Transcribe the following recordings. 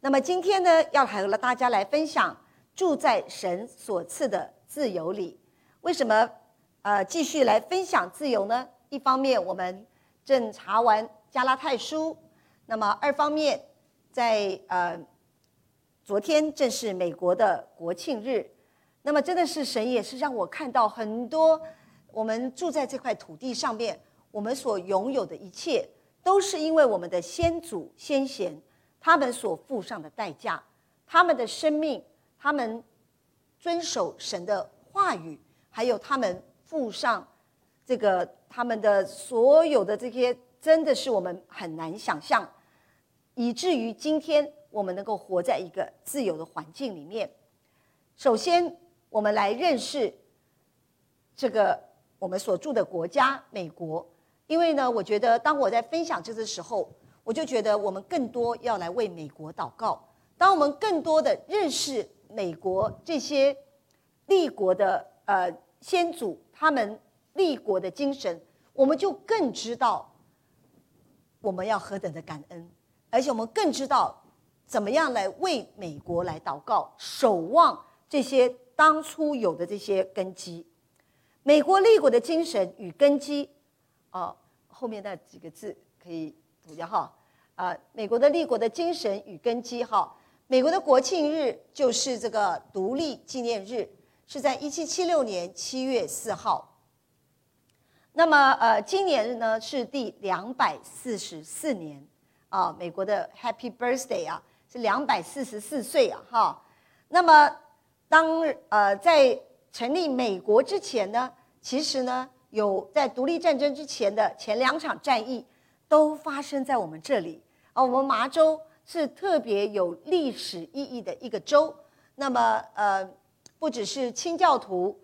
那么今天呢，要和大家来分享住在神所赐的自由里。为什么继续来分享自由呢？一方面我们正查完加拉太书，那么二方面在昨天正是美国的国庆日，那么真的是神也是让我看到很多我们住在这块土地上面，我们所拥有的一切都是因为我们的先祖先贤他们所付上的代价，他们的生命，他们遵守神的话语，还有他们付上这个他们的所有的这些，真的是我们很难想象，以至于今天我们能够活在一个自由的环境里面。首先我们来认识这个我们所住的国家美国，因为呢，我觉得当我在分享这个时候，我就觉得我们更多要来为美国祷告。当我们更多的认识美国这些立国的先祖他们立国的精神，我们就更知道我们要何等的感恩，而且我们更知道怎么样来为美国来祷告，守望这些当初有的这些根基。美国立国的精神与根基，后面那几个字可以读掉哈。美国的立国的精神与根基哈。美国的国庆日就是这个独立纪念日，是在1776年7月4号。那么今年呢是第244年美国的 Happy Birthday 是244岁哈。那么当在成立美国之前呢，其实呢有在独立战争之前的前2场战役都发生在我们这里。我们麻州是特别有历史意义的一个州。那么不只是清教徒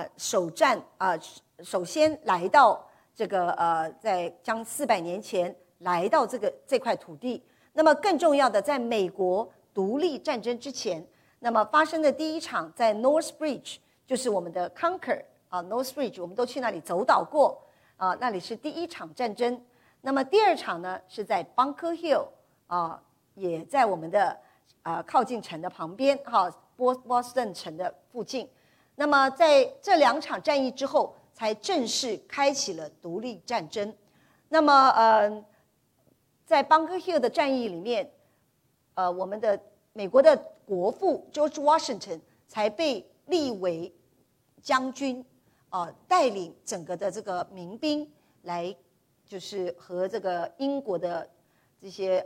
首先来到这个在将400年前来到这块土地。那么更重要的，在美国独立战争之前，那么发生的第一场在 Northbridge， 就是我们的 Concord Northbridge， 我们都去那里走岛过那里是第一场战争。那么第2场呢是在 Bunker Hill 也在我们的靠近城的旁边Boston 城的附近。那么在这2场战役之后，才正式开启了独立战争。那么在 Bunker Hill 的战役里面，我们的美国的国父 George Washington 才被立为将军带领整个的这个民兵来，就是和这个英国的这些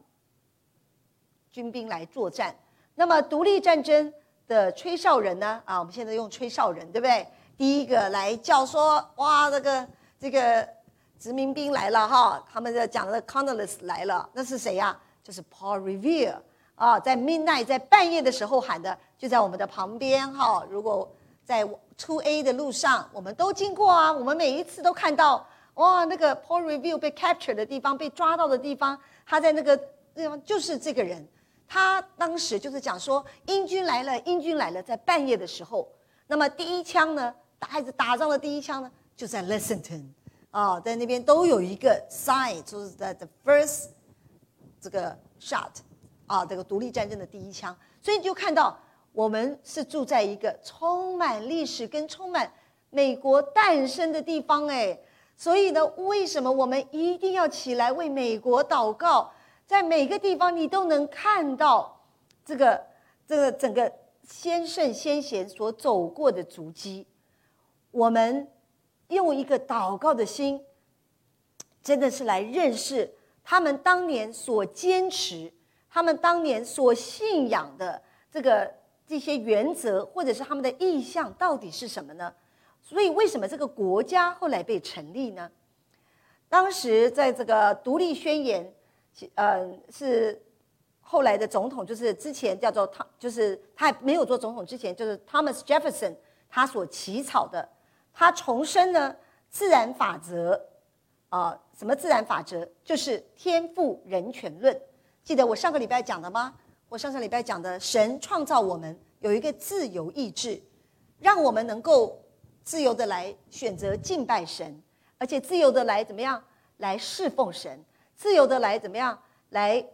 军兵来作战。那么独立战争的吹哨人呢我们现在用吹哨人对不对？第一个来叫说，哇，这个殖民兵来了哈，他们讲的 Colonists 来了，那是谁呀？就是 Paul Revere 在 midnight 在半夜的时候喊的，就在我们的旁边哈。如果在 2A 的路上，我们都经过我们每一次都看到，哇，那个 Paul Revere 被 capture 的地方，被抓到的地方，他在那个地方就是这个人。他当时就是讲说，英军来了，英军来了，在半夜的时候。那么第一枪呢，打仗的第一枪呢，就在 Lexington 在那边都有一个 sign， 就是在 the first 这个 shot 这个独立战争的第一枪。所以你就看到我们是住在一个充满历史跟充满美国诞生的地方所以呢，为什么我们一定要起来为美国祷告？在每个地方你都能看到这个整个先圣先贤所走过的足迹。我们用一个祷告的心，真的是来认识他们当年所坚持，他们当年所信仰的这些原则，或者是他们的意向到底是什么呢？所以为什么这个国家后来被成立呢？当时在这个独立宣言是后来的总统，就是之前叫做就是他还没有做总统之前，就是 Thomas Jefferson 他所起草的。他重申呢自然法则什么自然法则？就是天赋人权论。记得我上个礼拜讲的吗？我上礼拜讲的，神创造我们有一个自由意志，让我们能够自由的来选择敬拜神，而且自由的来怎么样来侍奉神，自由的来怎么样来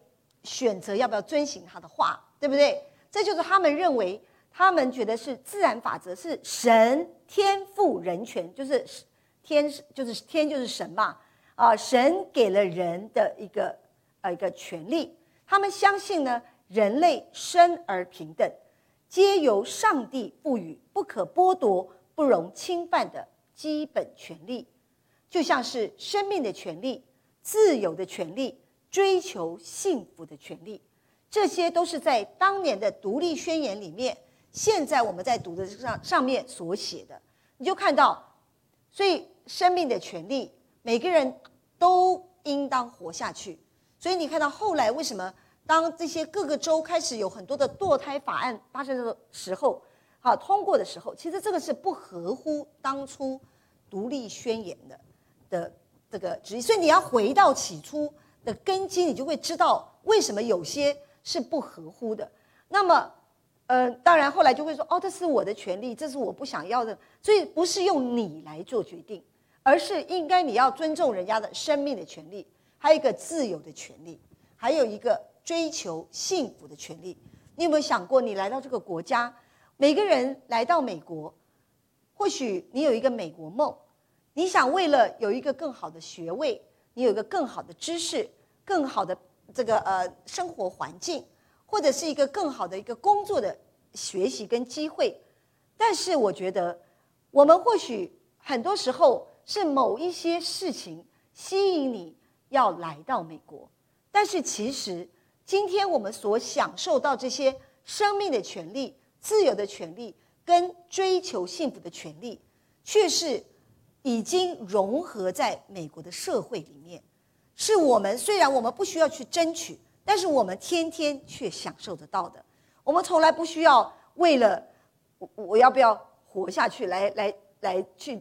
选择要不要遵循他的话，对不对？这就是他们认为，他们觉得是自然法则，是神天赋人权，就是天就是神嘛，神给了人的一个权利。他们相信呢，人类生而平等，皆由上帝赋予，不可剥夺、不容侵犯的基本权利，就像是生命的权利、自由的权利、追求幸福的权利。这些都是在当年的独立宣言里面，现在我们在读的上面所写的。你就看到，所以生命的权利，每个人都应当活下去。所以你看到后来为什么当这些各个州开始有很多的堕胎法案发生的时候，通过的时候，其实这个是不合乎当初独立宣言的这个旨意。所以你要回到起初的根基，你就会知道为什么有些是不合乎的。那么当然后来就会说，这是我的权利，这是我不想要的。所以不是用你来做决定，而是应该你要尊重人家的生命的权利，还有一个自由的权利，还有一个追求幸福的权利。你有没有想过，你来到这个国家，每个人来到美国，或许你有一个美国梦，你想为了有一个更好的学位，你有一个更好的知识，更好的这个生活环境，或者是一个更好的一个工作的学习跟机会。但是我觉得我们或许很多时候是某一些事情吸引你要来到美国，但是其实今天我们所享受到这些生命的权利、自由的权利跟追求幸福的权利，却是已经融合在美国的社会里面。是我们虽然我们不需要去争取，但是我们天天却享受得到的。我们从来不需要为了我要不要活下去来去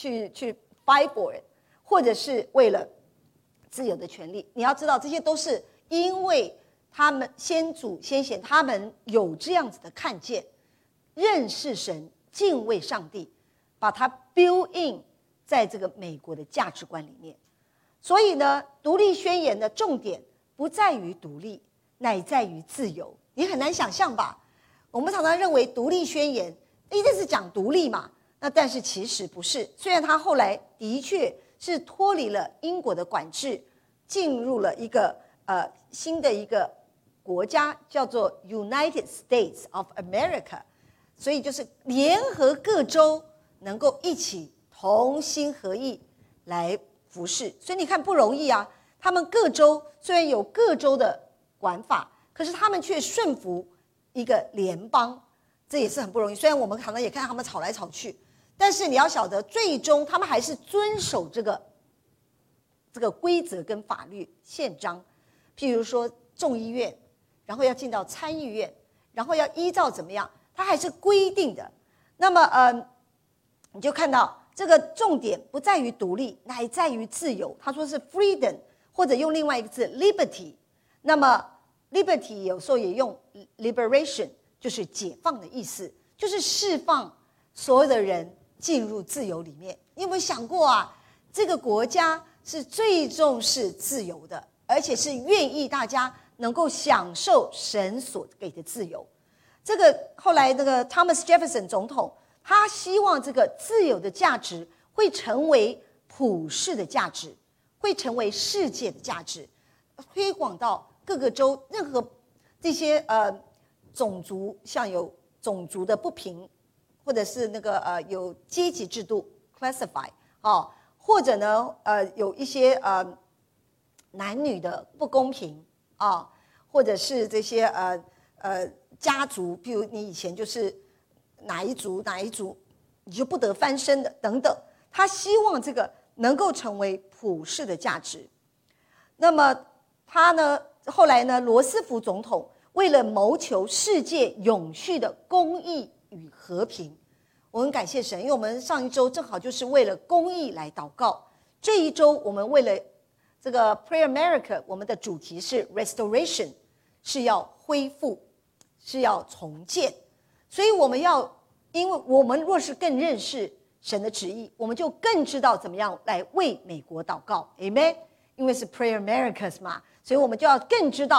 fight for it， 或者是为了自由的权利。你要知道，这些都是因为他们先祖先贤他们有这样子的看见，认识神、敬畏上帝，把它 build in 在这个美国的价值观里面。所以呢，独立宣言的重点不在于独立，乃在于自由。你很难想象吧？我们常常认为独立宣言一定是讲独立嘛，那但是其实不是。虽然他后来的确是脱离了英国的管制，进入了一个新的一个国家，叫做 United States of America， 所以就是联合各州能够一起同心合意来服侍。所以你看不容易啊，他们各州虽然有各州的管法，可是他们却顺服一个联邦，这也是很不容易。虽然我们常常也看到他们吵来吵去，但是你要晓得，最终他们还是遵守这个规则跟法律宪章。譬如说众议院，然后要进到参议院，然后要依照怎么样，它还是规定的。那么你就看到这个重点不在于独立，乃在于自由。他说是 freedom， 或者用另外一个字 liberty。那么 liberty 有时候也用 liberation， 就是解放的意思，就是释放所有的人进入自由里面。你有没有想过啊？这个国家是最重视自由的，而且是愿意大家能够享受神所给的自由。这个后来那个 Thomas Jefferson 总统，他希望这个自由的价值会成为普世的价值，会成为世界的价值，推广到各个州。任何这些种族，像有种族的不平，或者是那个有阶级制度 classify 或者呢有一些男女的不公平或者是这些家族，比如你以前就是哪一族你就不得翻身的等等。他希望这个能够成为普世的价值。那么他呢，后来呢，罗斯福总统为了谋求世界永续的公义与和平，我很感谢神，因为我们上一周正好就是为了公义来祷告。这一周我们为了这个 Pray America， 我们的主题是 Restoration， 是要恢复，是要重建。所以我们要，因为我们若是更认识神的旨意，我们就更知道怎么样来为美国祷告 Amen。 因为是 Pray America 嘛，所以我们就要更知道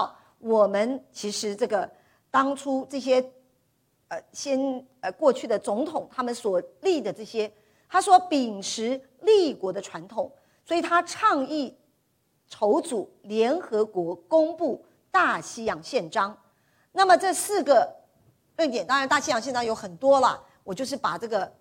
我们其实这个当初这些过去的总统他们所立的这些，他说秉持立国的传统，所以他倡议筹组联合国公布大西洋宪章。那么这4个论点，当然大西洋宪章有很多啦，我就是把这个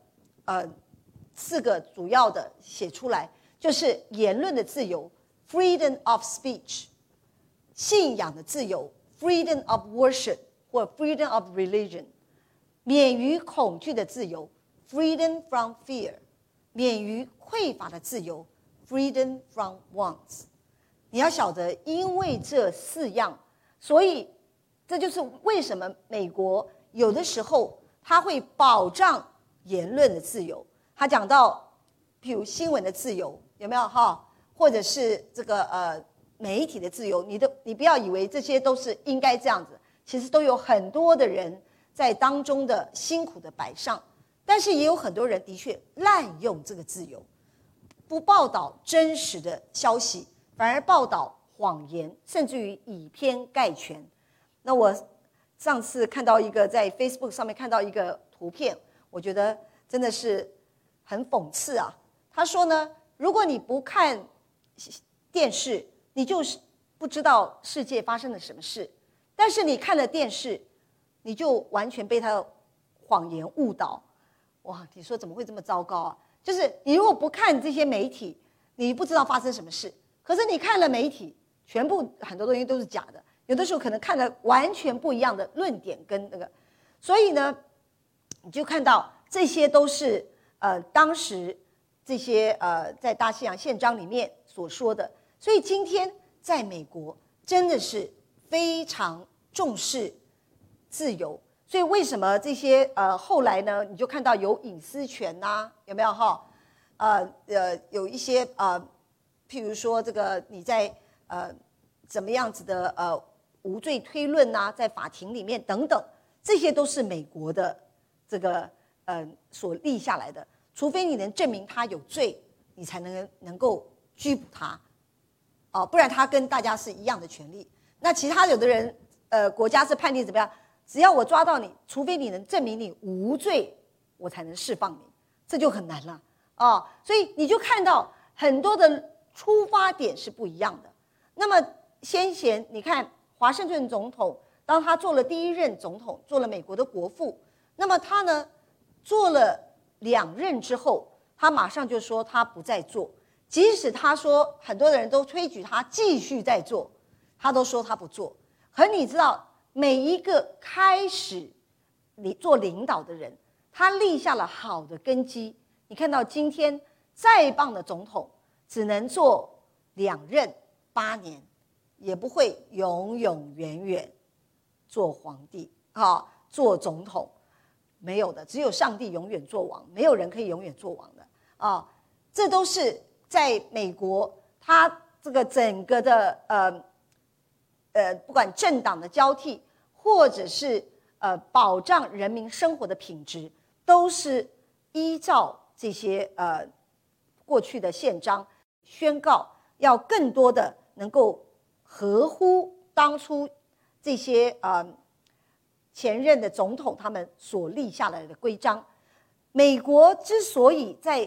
4个主要的写出来，就是言论的自由 freedom of speech， 信仰的自由 freedom of worship 或 freedom of religion， 免于恐惧的自由 freedom from fear， 免于匮乏的自由 freedom from wants。 你要晓得，因为这4样，所以这就是为什么美国有的时候他会保障言论的自由。他讲到譬如新闻的自由，有没有哈？或者是这个媒体的自由，你不要以为这些都是应该这样子，其实都有很多的人在当中的辛苦的摆上，但是也有很多人的确滥用这个自由，不报道真实的消息，反而报道谎言，甚至于以偏概全。那我上次看到一个在 Facebook 上面看到一个图片，我觉得真的是很讽刺啊。他说呢，如果你不看电视，你就是不知道世界发生了什么事，但是你看了电视，你就完全被他的谎言误导。哇，你说怎么会这么糟糕啊？就是你如果不看这些媒体，你不知道发生什么事，可是你看了媒体，全部很多东西都是假的，有的时候可能看了完全不一样的论点跟那个，所以呢，你就看到这些都是当时这些在大西洋宪章里面所说的。所以今天在美国真的是非常重视自由，所以为什么这些后来呢，你就看到有隐私权呐，有没有哈？有一些譬如说这个你在怎么样子的无罪推论呐，在法庭里面等等，这些都是美国的这个所立下来的，除非你能证明他有罪，你才能够拘捕他，不然他跟大家是一样的权利。那其他有的人国家是判定怎么样？只要我抓到你，除非你能证明你无罪，我才能释放你，这就很难了所以你就看到很多的出发点是不一样的。那么先前你看华盛顿总统，当他做了第1任总统，做了美国的国父，那么他呢做了2任之后，他马上就说他不再做，即使他说很多人都推举他继续再做，他都说他不做。可你知道，每一个开始你做领导的人，他立下了好的根基。你看到今天再棒的总统只能做2任8年，也不会永永远远做皇帝做总统，没有的，只有上帝永远做王，没有人可以永远做王的这都是在美国，他这个整个的不管政党的交替，或者是保障人民生活的品质，都是依照这些过去的宪章宣告，要更多的能够合乎当初这些前任的总统他们所立下来的规章。美国之所以在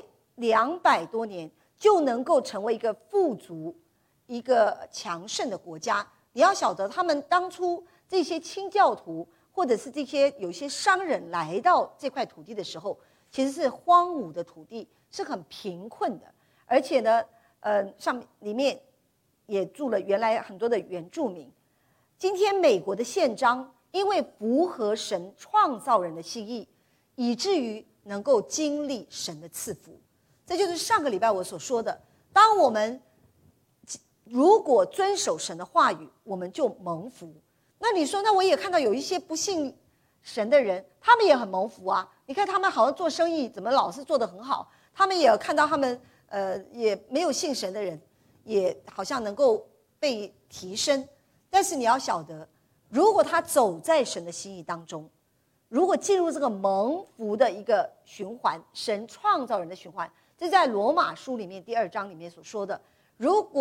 200多年就能够成为一个富足、一个强盛的国家，你要晓得，他们当初这些清教徒或者是这些有些商人来到这块土地的时候，其实是荒芜的土地，是很贫困的，而且呢，里面也住了原来很多的原住民。今天美国的宪章因为符合神创造人的心意，以至于能够经历神的赐福。这就是上个礼拜我所说的，当我们如果遵守神的话语，我们就蒙福。那你说，那我也看到有一些不信神的人，他们也很蒙福啊。你看他们好像做生意怎么老是做得很好，他们也有看到他们也没有信神的人也好像能够被提升。但是你要晓得，如果他走在神的心意当中，如果进入这个蒙福的一个循环，神创造人的循环，这在罗马书里面第2章里面所说的，如果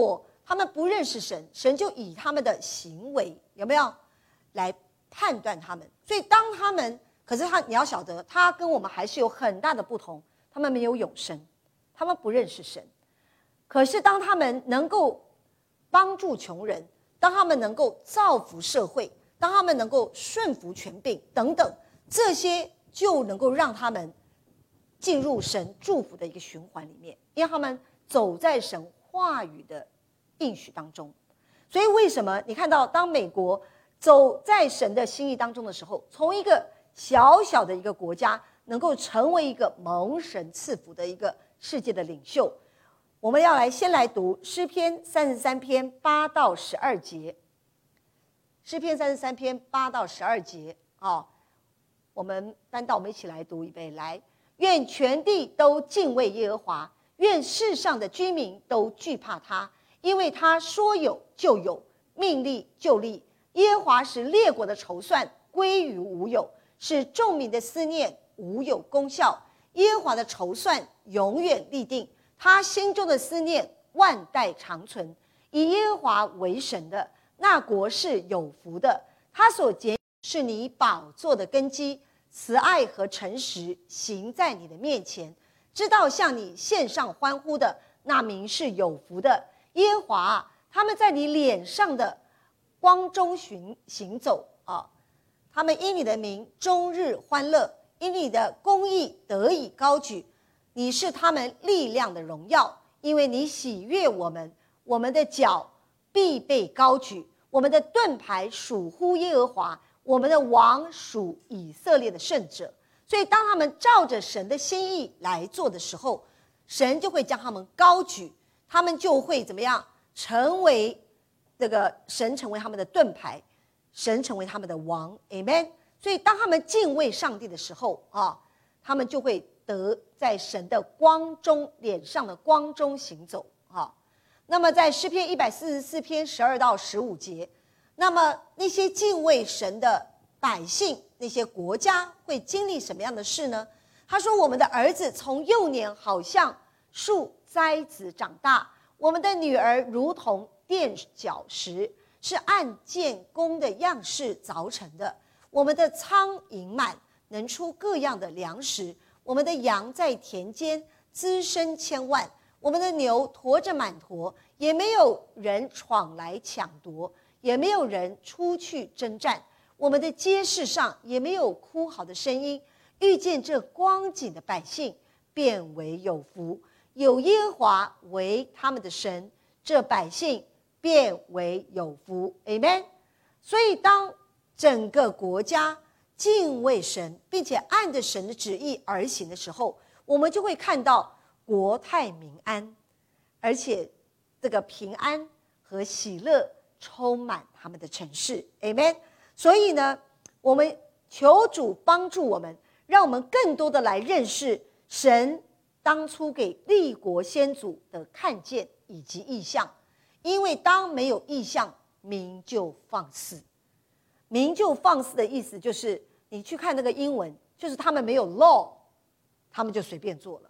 他们不认识神，神就以他们的行为有没有来判断他们。所以当他们，可是你要晓得，他跟我们还是有很大的不同。他们没有永生，他们不认识神。可是当他们能够帮助穷人，当他们能够造福社会，当他们能够顺服权柄等等，这些就能够让他们进入神祝福的一个循环里面，因为他们走在神话语的应许当中。所以为什么你看到当美国走在神的心意当中的时候，从一个小小的一个国家能够成为一个蒙神赐福的一个世界的领袖？我们要先来读诗篇33篇8到12节。诗篇33篇8到12节我们翻到，我们一起来读，预备来。愿全地都敬畏耶和华，愿世上的居民都惧怕他，因为他说有就有，命立就立。耶和华使列国的筹算归于无有，使众民的思念无有功效。耶和华的筹算永远立定，他心中的思念万代长存。以耶和华为神的那国是有福的，他所拣是你宝座的根基，慈爱和诚实行在你的面前。知道向你献上欢呼的那民是有福的。耶和华他们在你脸上的光中行走他们因你的名终日欢乐，因你的公义得以高举。你是他们力量的荣耀，因为你喜悦我们，我们的脚必被高举。我们的盾牌属乎耶和华，我们的王属以色列的圣者。所以当他们照着神的心意来做的时候，神就会将他们高举，他们就会怎么样？成为这个神成为他们的盾牌，神成为他们的王 Amen。 所以当他们敬畏上帝的时候他们就会得在神的光中，脸上的光中行走那么在诗篇144篇12到15节，那么那些敬畏神的百姓，那些国家会经历什么样的事呢？他说，我们的儿子从幼年好像树栽子长大，我们的女儿如同垫脚石，是按建工的样式凿成的。我们的仓盈满，能出各样的粮食，我们的羊在田间滋生千万，我们的牛驮着满驮，也没有人闯来抢夺，也没有人出去征战。我们的街市上也没有哭嚎的声音。遇见这光景的百姓，便为有福，有耶和华为他们的神，这百姓便为有福 Amen。 所以当整个国家敬畏神，并且按着神的旨意而行的时候，我们就会看到国泰民安，而且这个平安和喜乐充满他们的城市 Amen。 所以呢，我们求主帮助我们，让我们更多的来认识神当初给立国先祖的看见以及意象。因为当没有意象，民就放肆。民就放肆的意思就是，你去看那个英文，就是他们没有 law， 他们就随便做了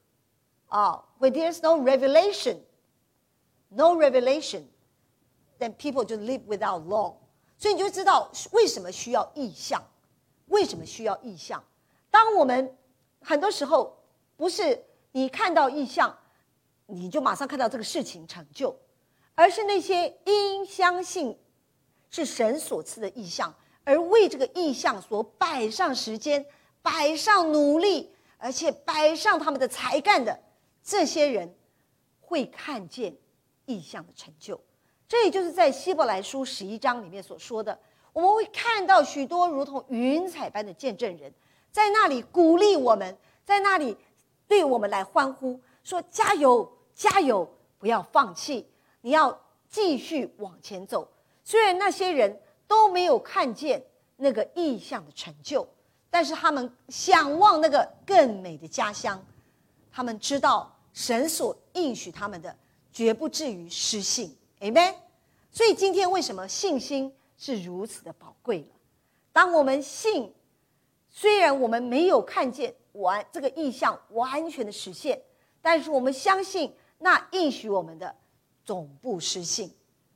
when there's no revelation then people just live without law。 所以你就知道为什么需要意象。为什么需要意象？当我们很多时候不是你看到意象你就马上看到这个事情成就，而是那些因相信是神所赐的意象，而为这个意象所摆上时间，摆上努力，而且摆上他们的才干的这些人，会看见意象的成就。这也就是在希伯来书11章里面所说的，我们会看到许多如同云彩般的见证人，在那里鼓励我们，在那里对我们来欢呼，说加油加油，不要放弃，你要继续往前走。虽然那些人都没有看见那个意象的成就，但是他们想望那个更美的家乡，他们知道神所应许他们的绝不至于失信 Amen。 所以今天为什么信心是如此的宝贵了？当我们信，虽然我们没有看见这个意象完全的实现，但是我们相信那应许我们的总不失信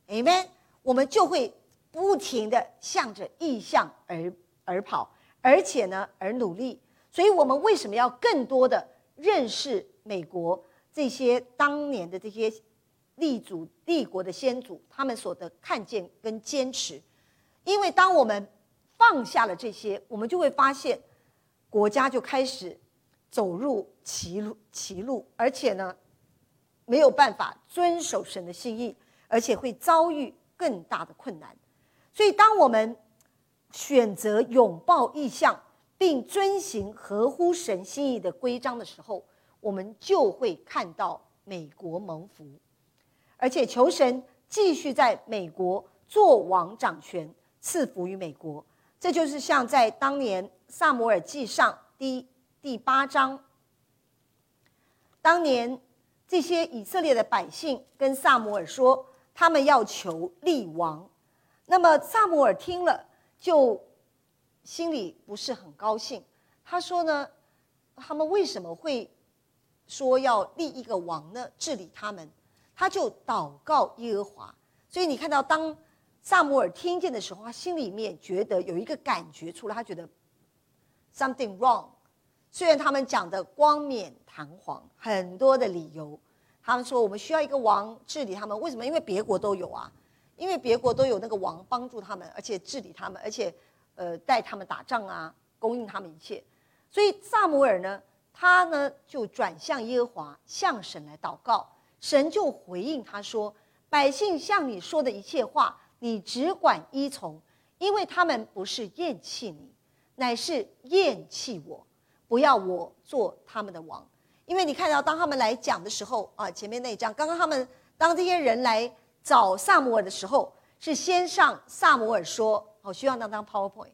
Amen， 我们就会不停的向着意向而跑，而且呢而努力。所以我们为什么要更多的认识美国这些当年的这些立国的先祖他们所的看见跟坚持？因为当我们放下了这些，我们就会发现国家就开始走入歧路，而且呢没有办法遵守神的心意，而且会遭遇更大的困难。所以当我们选择拥抱意向并遵行合乎神心意的规章的时候，我们就会看到美国蒙福，而且求神继续在美国做王掌权，赐福于美国。这就是像在当年撒母耳记上第8章，当年这些以色列的百姓跟撒母耳说，他们要求立王。那么撒母耳听了，就心里不是很高兴。他说呢，他们为什么会说要立一个王呢？治理他们，他就祷告耶和华。所以你看到，当撒母耳听见的时候，他心里面觉得有一个感觉出来，他觉得 something wrong。虽然他们讲的冠冕堂皇，很多的理由，他们说我们需要一个王治理他们。为什么？因为别国都有啊，因为别国都有那个王帮助他们，而且治理他们，而且带他们打仗啊，供应他们一切。所以撒母耳呢，他呢就转向耶和华，向神来祷告。神就回应他说，百姓向你说的一切话，你只管依从，因为他们不是厌弃你，乃是厌弃我，不要我做他们的王。因为你看到当他们来讲的时候啊，前面那一章，刚刚他们当这些人来找撒母耳的时候，是先上撒母耳说，好，希望那张 PowerPoint，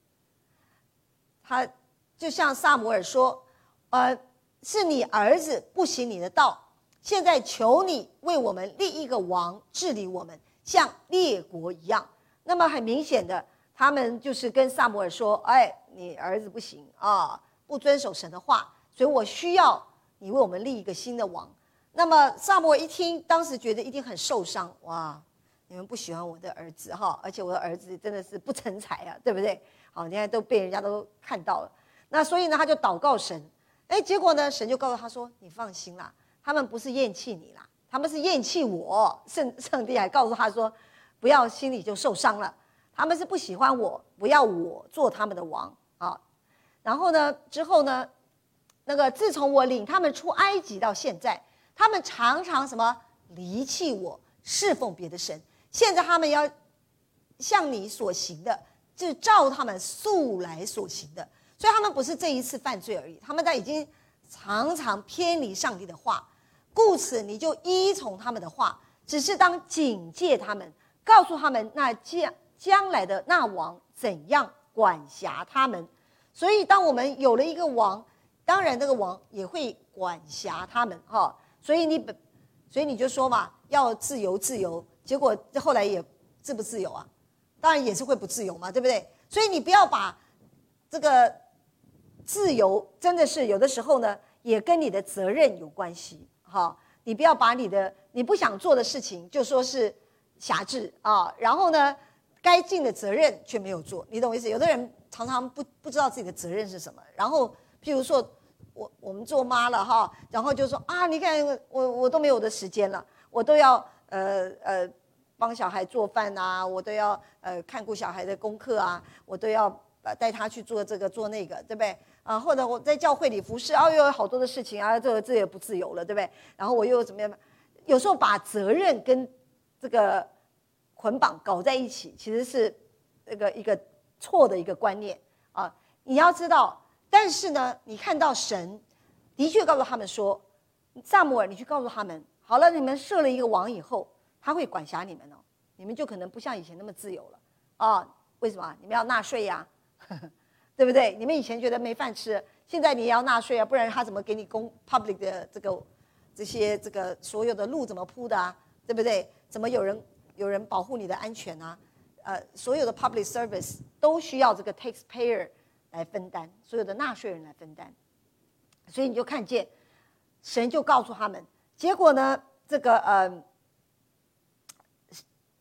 他就向撒母耳说，是你儿子不行你的道，现在求你为我们立一个王治理我们，像列国一样。那么很明显的，他们就是跟撒母耳说，你儿子不行啊，不遵守神的话，所以我需要你为我们立一个新的王。那么撒母耳一听，当时觉得一定很受伤，哇，你们不喜欢我的儿子哈，而且我的儿子真的是不成才啊，对不对？好，现在都被人家都看到了。那所以呢，他就祷告神，结果呢，神就告诉他说，你放心啦，他们不是厌弃你啦，他们是厌弃我。上帝还告诉他说，不要心里就受伤了，他们是不喜欢我，不要我做他们的王啊。然后呢，之后呢，那个自从我领他们出埃及到现在，他们常常什么离弃我，侍奉别的神。现在他们要像你所行的，就是照他们素来所行的。所以他们不是这一次犯罪而已，他们已经常常偏离上帝的话，故此你就依从他们的话，只是当警戒他们，告诉他们那将来的那王怎样管辖他们。所以当我们有了一个王，当然这个王也会管辖他们哈。所以你就说嘛，要自由，结果后来也自不自由啊？当然也是会不自由嘛，对不对？所以你不要把这个自由真的是有的时候呢，也跟你的责任有关系哈。你不要把你不想做的事情就说是辖制啊，然后呢，该尽的责任却没有做，你懂我意思？有的人常常不知道自己的责任是什么，然后譬如说我们做妈了哈，然后就说啊，你看我都没有我的时间了，我都要帮小孩做饭啊，我都要看顾小孩的功课啊，我都要带他去做这个做那个，对不对？或者我在教会里服侍，又有好多的事情啊，这也不自由了，对不对？然后我又怎么样？有时候把责任跟这个捆绑搞在一起，其实是一个错的一个观念啊。你要知道，但是呢，你看到神的确告诉他们说，撒母耳，你去告诉他们，好了，你们设了一个王以后，他会管辖你们哦，你们就可能不像以前那么自由了啊。为什么？你们要纳税呀，对不对？你们以前觉得没饭吃，现在你也要纳税啊，不然他怎么给你public 的这些所有的路怎么铺的啊？对不对？怎么有人保护你的安全啊？所有的 public service 都需要这个 taxpayer 来分担，所有的纳税人来分担。所以你就看见神就告诉他们，结果呢，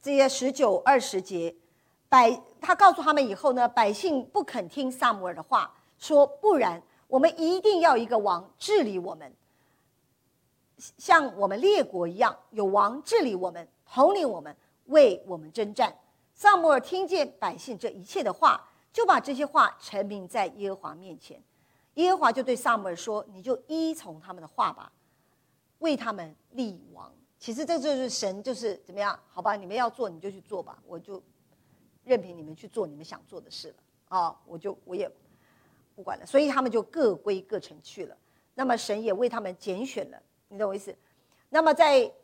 这些19、20节，他告诉他们以后呢，百姓不肯听撒母耳的话，说不然我们一定要一个王治理我们，像我们列国一样，有王治理我们，统领我们，为我们征战。撒母耳听见百姓这一切的话，就把这些话陈明在耶和华面前。耶和华就对撒母耳说：“你就依从他们的话吧，为他们立王。”其实这就是神，就是怎么样？好吧，你们要做你就去做吧，我就任凭你们去做你们想做的事了啊！我也不管了，所以他们就各归各城去了。那么神也为他们拣选了，你懂我意思？那么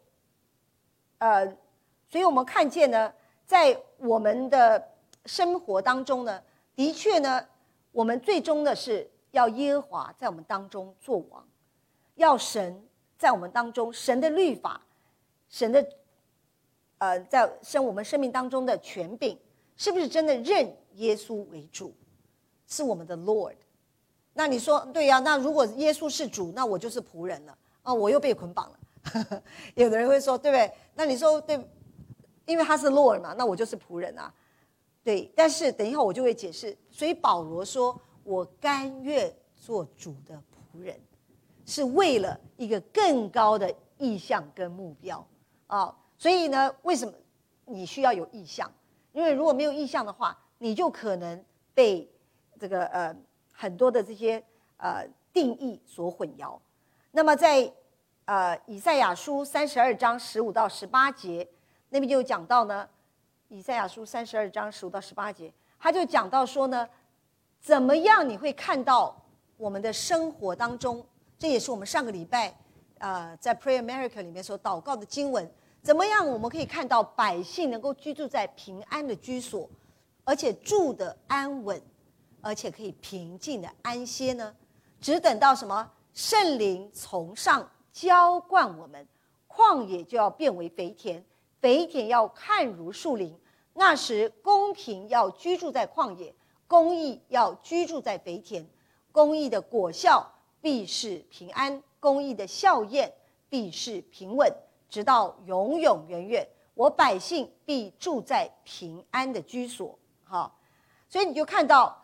所以我们看见呢，在我们的生活当中呢，的确呢，我们最终的是要耶和华在我们当中做王，要神在我们当中，神的律法。神的在我们生命当中的权柄，是不是真的认耶稣为主，是我们的 Lord？ 那你说对呀，那如果耶稣是主，那我就是仆人了啊，我又被捆绑了。有的人会说，对不对？那你说对，因为他是 Lord 嘛，那我就是仆人啊。对，但是等一会儿我就会解释。所以保罗说，我甘愿做主的仆人，是为了一个更高的意向跟目标。所以呢，为什么你需要有意向？因为如果没有意向的话，你就可能被这个很多的这些定义所混淆。那么在以赛亚书32章15到18节那边就有讲到呢，以赛亚书32章15到18节，他就讲到说呢，怎么样你会看到我们的生活当中，这也是我们上个礼拜在 Pray America 里面所祷告的经文。怎么样我们可以看到百姓能够居住在平安的居所，而且住得安稳，而且可以平静的安歇呢？只等到什么？圣灵从上浇灌我们，旷野就要变为肥田，肥田要看如树林。那时公平要居住在旷野，公义要居住在肥田。公义的果效必是平安，公义的效验必是平稳，直到永永远远，我百姓必住在平安的居所。所以你就看到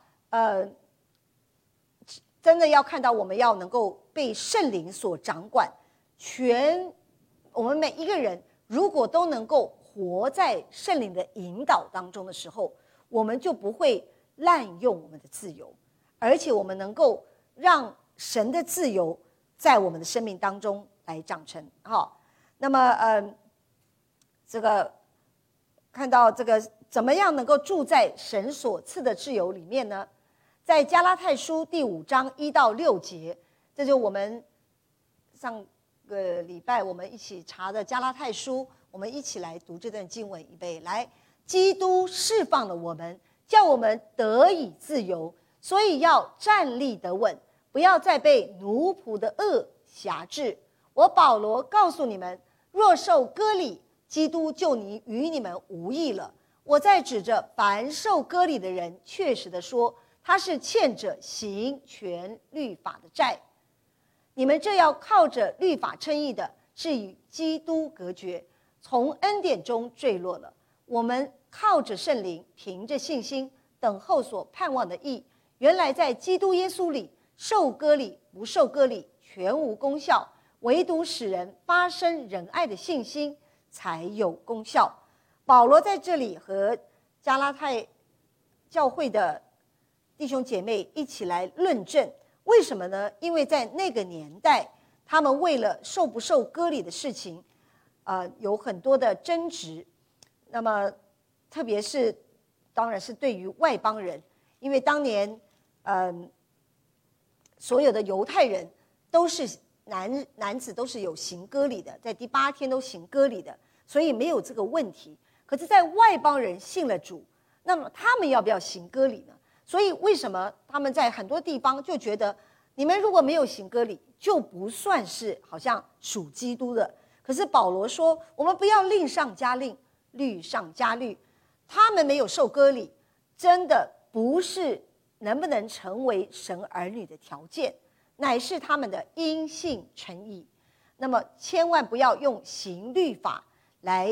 真的要看到我们要能够被圣灵所掌管，我们每一个人如果都能够活在圣灵的引导当中的时候，我们就不会滥用我们的自由，而且我们能够让神的自由在我们的生命当中来长成。那么这个看到这个怎么样能够住在神所赐的自由里面呢？在加拉太书第5章1到6节，这就我们上个礼拜我们一起查的加拉太书，我们一起来读这段经文。预备来，基督释放了我们，叫我们得以自由，所以要站立得稳，不要再被奴仆的恶辖制。我保罗告诉你们，若受割礼，基督就与你们无益了。我在指着凡受割礼的人，确实的说，他是欠着行全律法的债。你们这要靠着律法称义的，是与基督隔绝，从恩典中坠落了。我们靠着圣灵，凭着信心等候所盼望的义。原来在基督耶稣里，受割礼不受割礼全无功效，唯独使人发生仁爱的信心才有功效。保罗在这里和加拉太教会的弟兄姐妹一起来论证，为什么呢？因为在那个年代，他们为了受不受割礼的事情有很多的争执。那么特别是当然是对于外邦人，因为当年所有的犹太人都是男子都是有行割礼的，在第8天都行割礼的，所以没有这个问题。可是在外邦人信了主，那么他们要不要行割礼呢？所以为什么他们在很多地方就觉得，你们如果没有行割礼，就不算是好像属基督的。可是保罗说，我们不要令上加令，律上加律。他们没有受割礼，真的不是能不能成为神儿女的条件，乃是他们的因信称义。那么千万不要用行律法来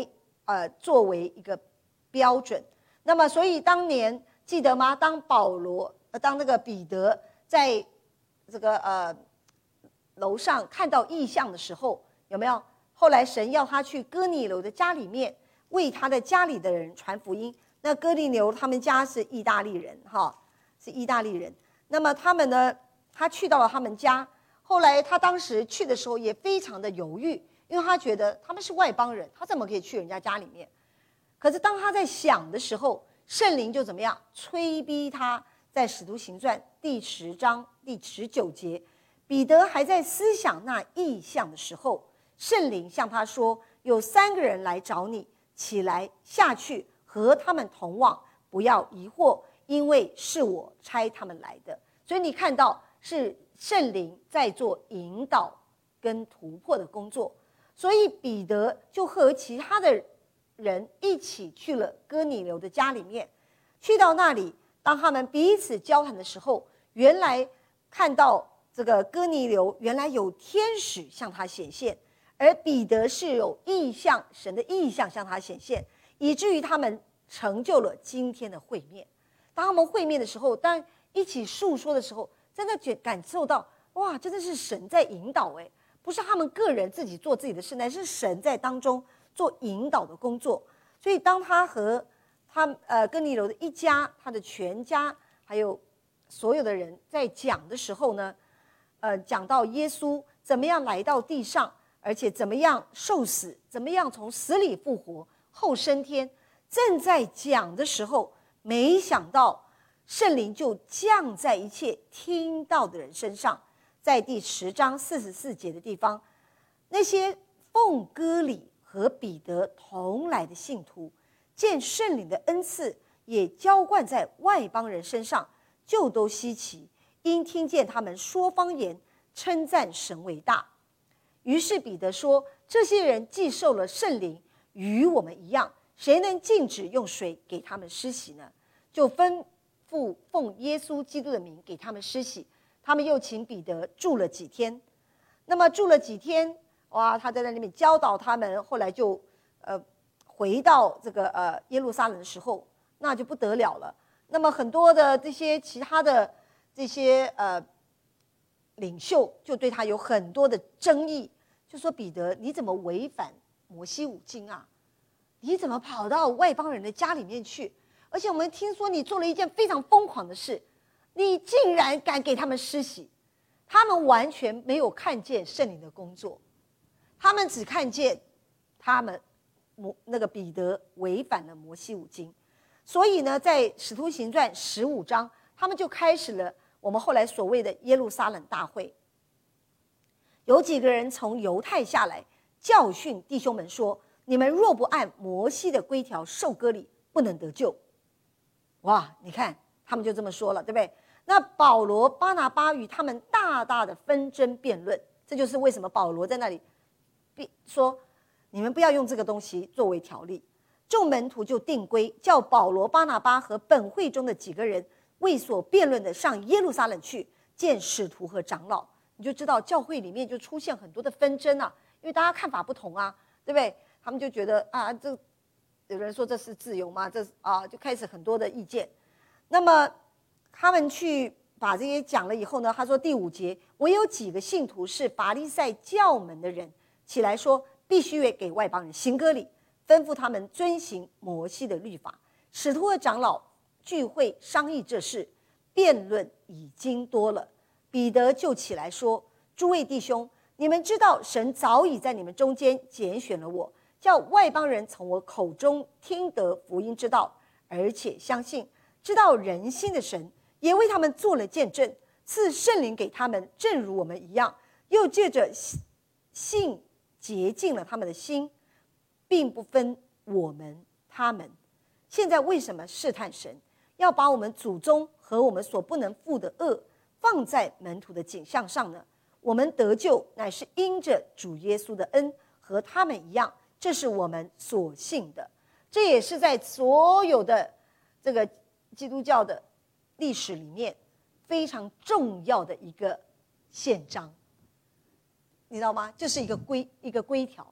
作为一个标准。那么所以当年记得吗？当那个彼得在这个楼上看到异象的时候，有没有？后来神要他去哥尼流的家里面，为他的家里的人传福音。那哥尼流他们家是意大利人，是意大利人。那么他们呢，他去到了他们家。后来他当时去的时候也非常的犹豫，因为他觉得他们是外邦人，他怎么可以去人家家里面？可是当他在想的时候，圣灵就怎么样催逼他。在使徒行传第10章第19节，彼得还在思想那异象的时候，圣灵向他说，有3个人来找你，起来下去和他们同往，不要疑惑，因为是我差他们来的。所以你看到是圣灵在做引导跟突破的工作。所以彼得就和其他的人一起去了哥尼流的家里面。去到那里，当他们彼此交谈的时候，原来看到这个哥尼流原来有天使向他显现，而彼得是有异象，神的异象向他显现，以至于他们成就了今天的会面。当他们会面的时候，当一起述说的时候，真的感受到哇，真的是神在引导，不是他们个人自己做自己的事，乃是神在当中做引导的工作。所以当他和哥尼流的一家，他的全家，还有所有的人在讲的时候呢，讲到耶稣怎么样来到地上，而且怎么样受死，怎么样从死里复活后升天。正在讲的时候，没想到圣灵就降在一切听到的人身上。在第10章44节的地方，那些奉割礼和彼得同来的信徒，见圣灵的恩赐也浇灌在外邦人身上，就都稀奇，因听见他们说方言，称赞神为大。于是彼得说，这些人既受了圣灵，与我们一样，谁能禁止用水给他们施洗呢？就吩咐奉耶稣基督的名给他们施洗。他们又请彼得住了几天。那么住了几天，哇，他在那里面教导他们。后来就回到这个耶路撒冷的时候，那就不得了了。那么很多的这些其他的这些领袖就对他有很多的争议，就说彼得，你怎么违反摩西五经啊？你怎么跑到外邦人的家里面去？而且我们听说你做了一件非常疯狂的事，你竟然敢给他们施洗。他们完全没有看见圣灵的工作，他们只看见他们那个彼得违反了摩西五经。所以呢，在使徒行传15章，他们就开始了我们后来所谓的耶路撒冷大会。有几个人从犹太下来，教训弟兄们说，你们若不按摩西的规条受割礼，不能得救。哇，你看他们就这么说了，对不对？那保罗、巴拿巴与他们大大的纷争辩论，这就是为什么保罗在那里说，你们不要用这个东西作为条例。众门徒就定规，叫保罗、巴拿巴和本会中的几个人为所辩论的上耶路撒冷去见使徒和长老。你就知道教会里面就出现很多的纷争啊，因为大家看法不同啊，对不对？他们就觉得啊，这有人说这是自由吗？就开始很多的意见。那么他们去把这些讲了以后呢，他说第5节，我有几个信徒是法利赛教门的人，起来说必须给外邦人行割礼，吩咐他们遵行摩西的律法。使徒和长老聚会商议这事，辩论已经多了。彼得就起来说，诸位弟兄，你们知道神早已在你们中间拣选了我，叫外邦人从我口中听得福音之道，而且相信，知道人心的神也为他们做了见证，赐圣灵给他们，正如我们一样，又借着信洁净了他们的心，并不分我们他们。现在为什么试探神，要把我们祖宗和我们所不能负的恶放在门徒的颈项上呢？我们得救乃是因着主耶稣的恩，和他们一样，这是我们所信的。这也是在所有的这个基督教的历史里面非常重要的一个宪章，你知道吗？就是一个规条。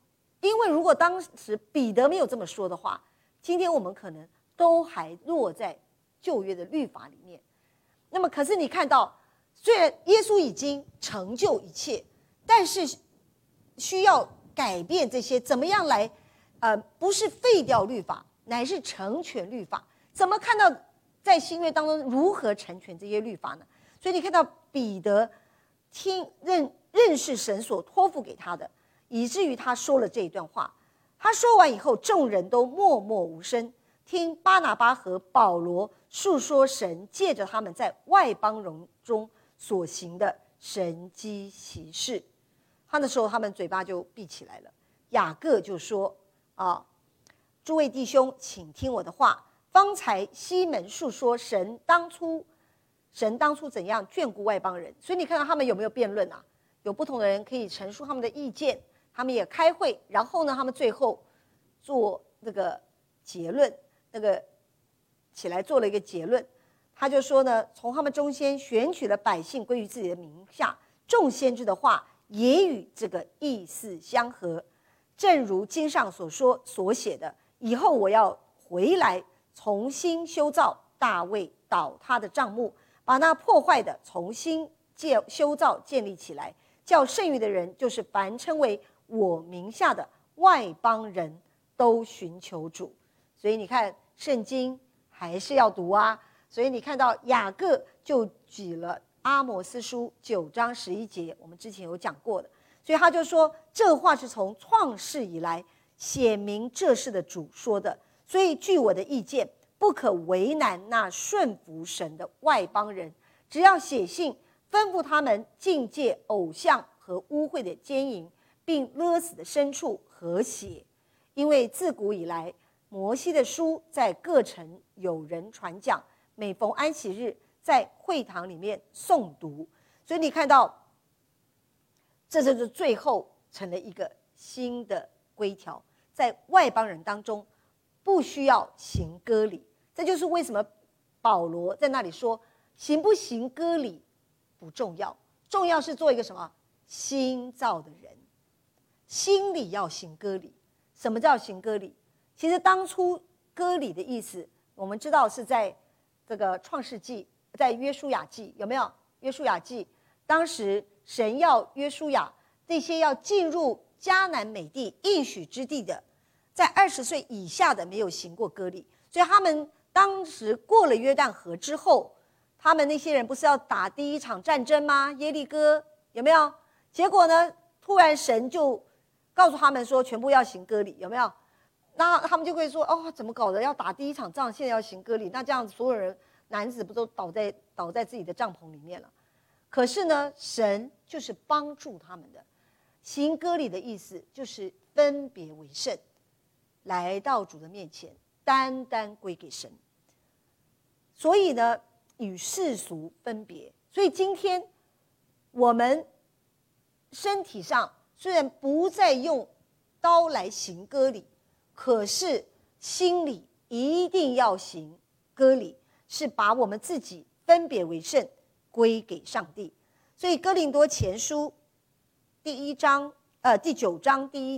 因为如果当时彼得没有这么说的话，今天我们可能都还落在旧约的律法里面。那么可是你看到，虽然耶稣已经成就一切，但是需要改变这些，怎么样来不是废掉律法，乃是成全律法。怎么看到在新约当中如何成全这些律法呢？所以你看到彼得认识神所托付给他的，以至于他说了这一段话。他说完以后，众人都默默无声，听巴拿巴和保罗述说神借着他们在外邦人中所行的神迹奇事。那时候他们嘴巴就闭起来了。雅各就说诸位弟兄，请听我的话。方才西门述说神当初怎样眷顾外邦人，所以你看到他们有没有辩论啊？有不同的人可以陈述他们的意见，他们也开会，然后呢，他们最后做那个结论，起来做了一个结论。他就说呢，从他们中间选取了百姓归于自己的名下，众先知的话也与这个意思相合，正如经上所写的，以后我要回来重新修造大卫倒塌的帐幕，把那破坏的重新修造建立起来，叫剩余的人，就是凡称为我名下的外邦人都寻求主。所以你看圣经还是要读啊。所以你看到雅各就举了阿摩司书9章11节，我们之前有讲过的。所以他就说，这话是从创世以来写明这事的主说的。所以据我的意见，不可为难那顺服神的外邦人，只要写信吩咐他们禁戒偶像和污秽的奸淫，并勒死的牲畜和血。因为自古以来，摩西的书在各城有人传讲，每逢安息日在会堂里面诵读。所以你看到，这就是最后成了一个新的规条，在外邦人当中不需要行割礼。这就是为什么保罗在那里说，行不行割礼不重要，重要是做一个什么新造的人，心里要行割礼。什么叫行割礼？其实当初割礼的意思，我们知道是在这个创世纪，在约书亚记，有没有？约书亚记当时神要约书亚这些要进入迦南美地应许之地的，在20岁以下的没有行过割礼，所以他们当时过了约旦河之后，他们那些人不是要打第一场战争吗？耶利哥，有没有？结果呢，突然神就告诉他们说全部要行割礼，有没有？那他们就会说，怎么搞的？要打第一场仗，现在要行割礼，那这样所有人男子不都倒在自己的帐篷里面了？可是呢，神就是帮助他们的。行割礼的意思就是分别为圣，来到主的面前，单单归给神。所以呢，与世俗分别。所以今天我们身体上虽然不再用刀来行割礼，可是心里一定要行割礼，是把我们自己分别为圣，归给上帝。所以哥林多前书第9章第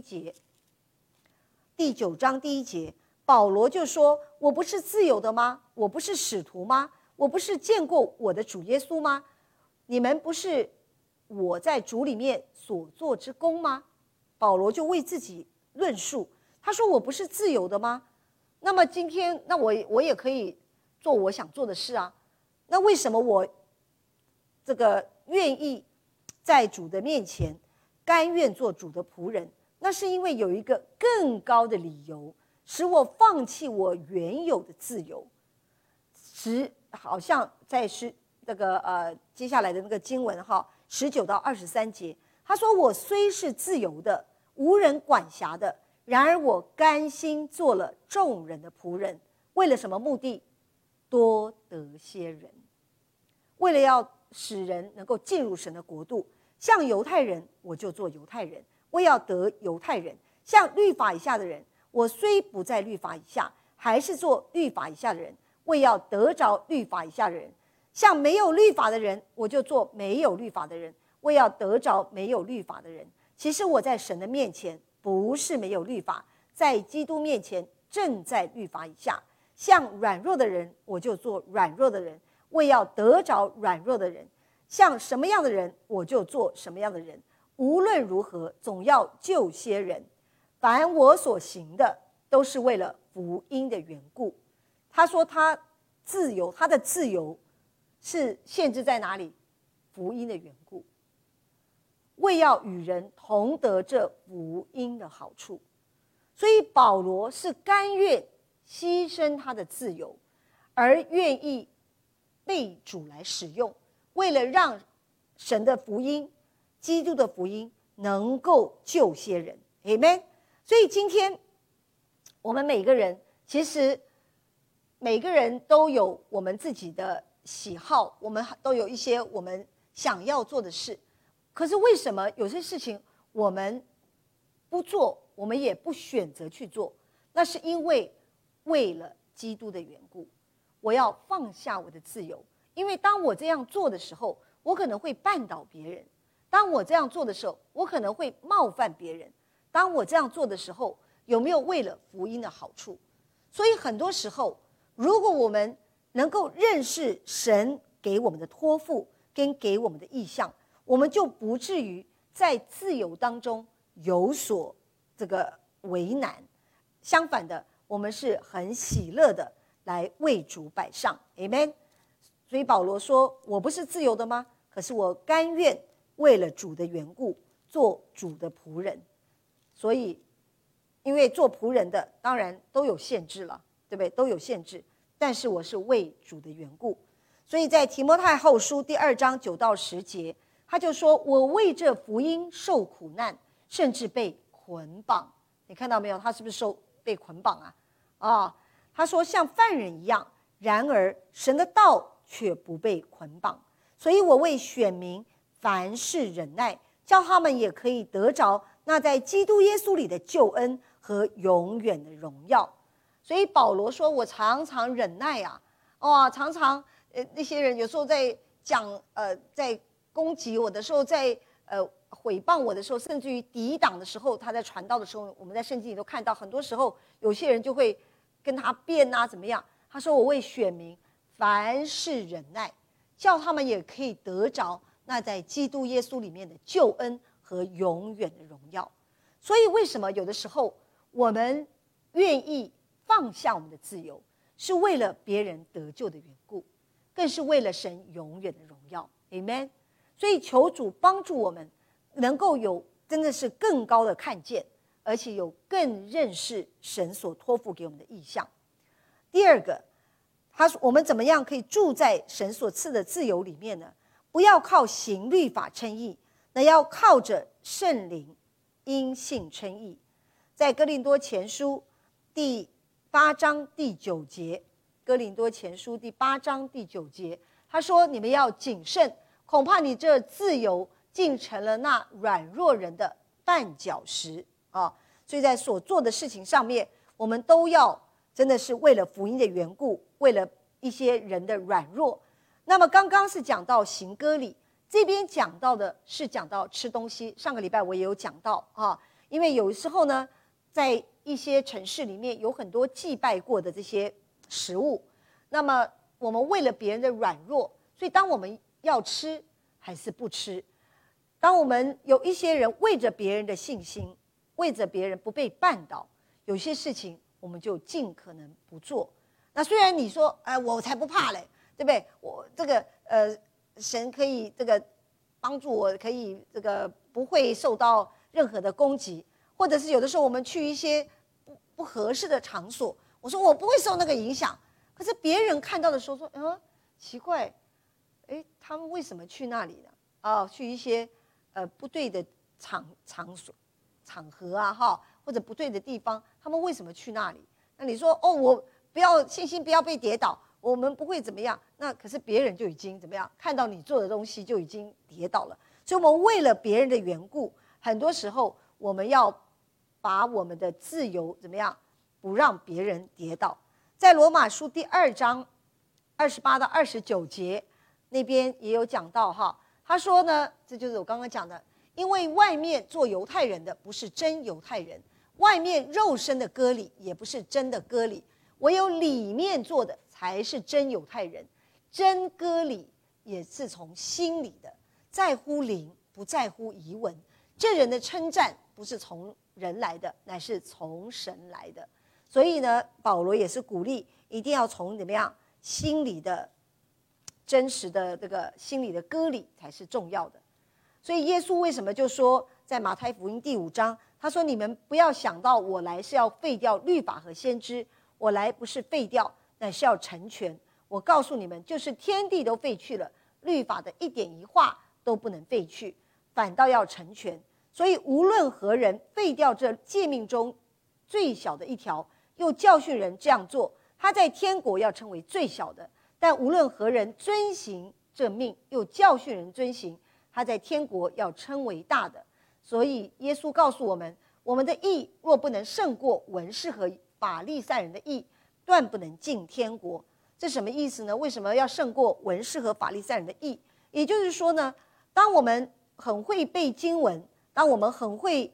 1节，保罗就说，我不是自由的吗？我不是使徒吗？我不是见过我的主耶稣吗？你们不是我在主里面所做之功吗？保罗就为自己论述，他说，我不是自由的吗？那么今天，那我也可以做我想做的事啊。那为什么我这个愿意在主的面前甘愿做主的仆人？那是因为有一个更高的理由，使我放弃我原有的自由。好像在接下来的那个经文19到23节，他说，我虽是自由的，无人管辖的，然而我甘心做了众人的仆人。为了什么目的？多得些人，为了要使人能够进入神的国度。像犹太人，我就做犹太人，我要得犹太人；像律法以下的人，我虽不在律法以下，还是做律法以下的人，为要得着律法以下的人；像没有律法的人，我就做没有律法的人，为要得着没有律法的人。其实我在神的面前不是没有律法，在基督面前正在律法以下。像软弱的人，我就做软弱的人，为要得着软弱的人；像什么样的人，我就做什么样的人。无论如何，总要救些人。凡我所行的，都是为了福音的缘故。他说他自由，他的自由是限制在哪里？福音的缘故，为要与人同得这福音的好处。所以保罗是甘愿牺牲他的自由，而愿意被主来使用，为了让神的福音、基督的福音能够救些人。 Amen。 所以今天我们每个人，其实每个人都有我们自己的喜好，我们都有一些我们想要做的事，可是为什么有些事情我们不做，我们也不选择去做？那是因为为了基督的缘故，我要放下我的自由。因为当我这样做的时候，我可能会绊倒别人；当我这样做的时候，我可能会冒犯别人；当我这样做的时候，有没有为了福音的好处？所以很多时候，如果我们能够认识神给我们的托付跟给我们的意向，我们就不至于在自由当中有所这个为难。相反的，我们是很喜乐的来为主摆上。 Amen。 所以保罗说，我不是自由的吗？可是我甘愿为了主的缘故做主的仆人。所以因为做仆人的当然都有限制了，对不对？都有限制，但是我是为主的缘故。所以在提摩太后书第2章9到10节，他就说，我为这福音受苦难，甚至被捆绑。你看到没有？他是不是被捆绑啊？他说像犯人一样，然而神的道却不被捆绑。所以我为选民凡事忍耐，叫他们也可以得着那在基督耶稣里的救恩和永远的荣耀。所以保罗说，我常常忍耐常常那些人有时候在讲在攻击我的时候，在毁谤我的时候，甚至于抵挡的时候，他在传道的时候，我们在圣经里都看到，很多时候有些人就会跟他辩怎么样。他说，我为选民凡事忍耐，叫他们也可以得着那在基督耶稣里面的救恩和永远的荣耀。所以为什么有的时候我们愿意放下我们的自由，是为了别人得救的缘故，更是为了神永远的荣耀。 Amen。 所以求主帮助我们能够有真的是更高的看见，而且有更认识神所托付给我们的意向。第二个，他说我们怎么样可以住在神所赐的自由里面呢？不要靠行律法称义，那要靠着圣灵因信称义。在哥林多前书第8章第9节，哥林多前书第8章第9节，他说，你们要谨慎，恐怕你这自由竟成了那软弱人的绊脚石所以在所做的事情上面，我们都要真的是为了福音的缘故，为了一些人的软弱。那么刚刚是讲到行割礼，这边讲到的是讲到吃东西。上个礼拜我也有讲到因为有时候呢，在一些城市里面有很多祭拜过的这些食物，那么我们为了别人的软弱，所以当我们要吃还是不吃。当我们有一些人为着别人的信心，为着别人不被绊倒，有些事情我们就尽可能不做。那虽然你说我才不怕嘞，对不对？我这个神可以这个帮助我，可以这个不会受到任何的攻击，或者是有的时候我们去一些不合适的场所，我说我不会受那个影响，可是别人看到的时候说奇怪，他们为什么去那里呢？去一些不对的场合或者不对的地方，他们为什么去那里？那你说我不要信心，不要被跌倒，我们不会怎么样。那可是别人就已经怎么样，看到你做的东西就已经跌倒了。所以我们为了别人的缘故，很多时候我们要把我们的自由怎么样，不让别人跌倒。在罗马书第2章28到29节那边也有讲到他说呢，这就是我刚刚讲的， 因为外面做犹太人的不是真犹太人，外面肉身的割礼也不是真的割礼，唯有里面做的才是真犹太人。真割礼也是从心里的，在乎灵，不在乎仪文。这人的称赞不是从人来的，乃是从神来的。所以呢，保罗也是鼓励一定要从怎么样心里的真实的这个心里的割礼才是重要的。所以耶稣为什么就说在马太福音第5章，他说你们不要想到我来是要废掉律法和先知，我来不是废掉，乃是要成全。我告诉你们，就是天地都废去了，律法的一点一画都不能废去，反倒要成全。所以无论何人废掉这诫命中最小的一条，又教训人这样做，他在天国要称为最小的；但无论何人遵行这命，又教训人遵行，他在天国要称为大的。所以耶稣告诉我们，我们的义若不能胜过文士和法利赛人的义，断不能进天国。这什么意思呢？为什么要胜过文士和法利赛人的义？也就是说呢，当我们很会背经文，当我们很会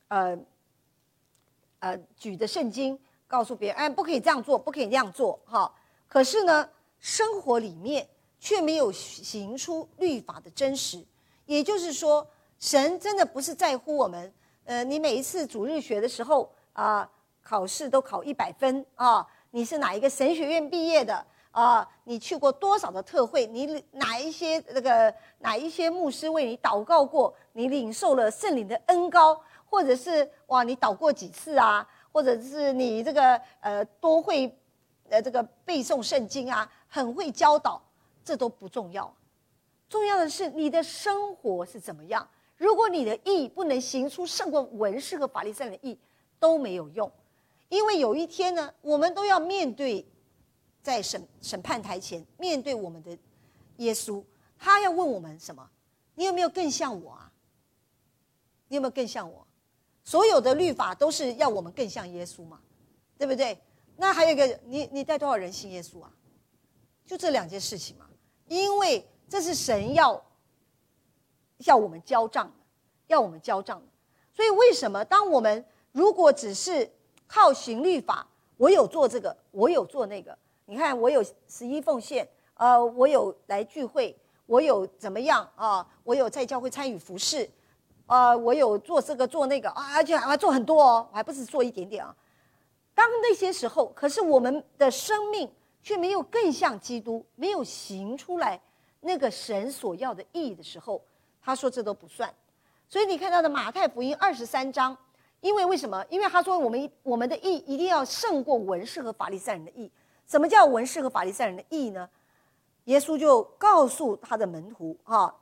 举着圣经告诉别人，不可以这样做，不可以那样做，可是呢，生活里面却没有行出律法的真实。也就是说，神真的不是在乎我们，你每一次主日学的时候考试都考100分你是哪一个神学院毕业的你去过多少的特会，你哪一些牧师为你祷告过，你领受了圣灵的恩膏，或者是你祷过几次或者是你这个多会这个背诵圣经很会教导，这都不重要。重要的是你的生活是怎么样。如果你的义不能行出胜过文士和法利赛人的义，都没有用。因为有一天呢，我们都要面对在审判台前，面对我们的耶稣，他要问我们什么？你有没有更像我你有没有更像我？所有的律法都是要我们更像耶稣嘛，对不对？那还有一个，你带多少人信耶稣就这2件事情嘛。因为这是神要我们交账的，所以为什么当我们如果只是靠行律法，我有做这个，我有做那个，你看我有11奉献我有来聚会，我有怎么样我有在教会参与服事我有做这个做那个而且还做很多我还不是做一点点当那些时候，可是我们的生命却没有更像基督，没有行出来那个神所要的义的时候，他说这都不算。所以你看到的马太福音23章，因为什么？因为他说我们的义一定要胜过文士和法利赛人的义。什么叫文士和法利赛人的义呢？耶稣就告诉他的门徒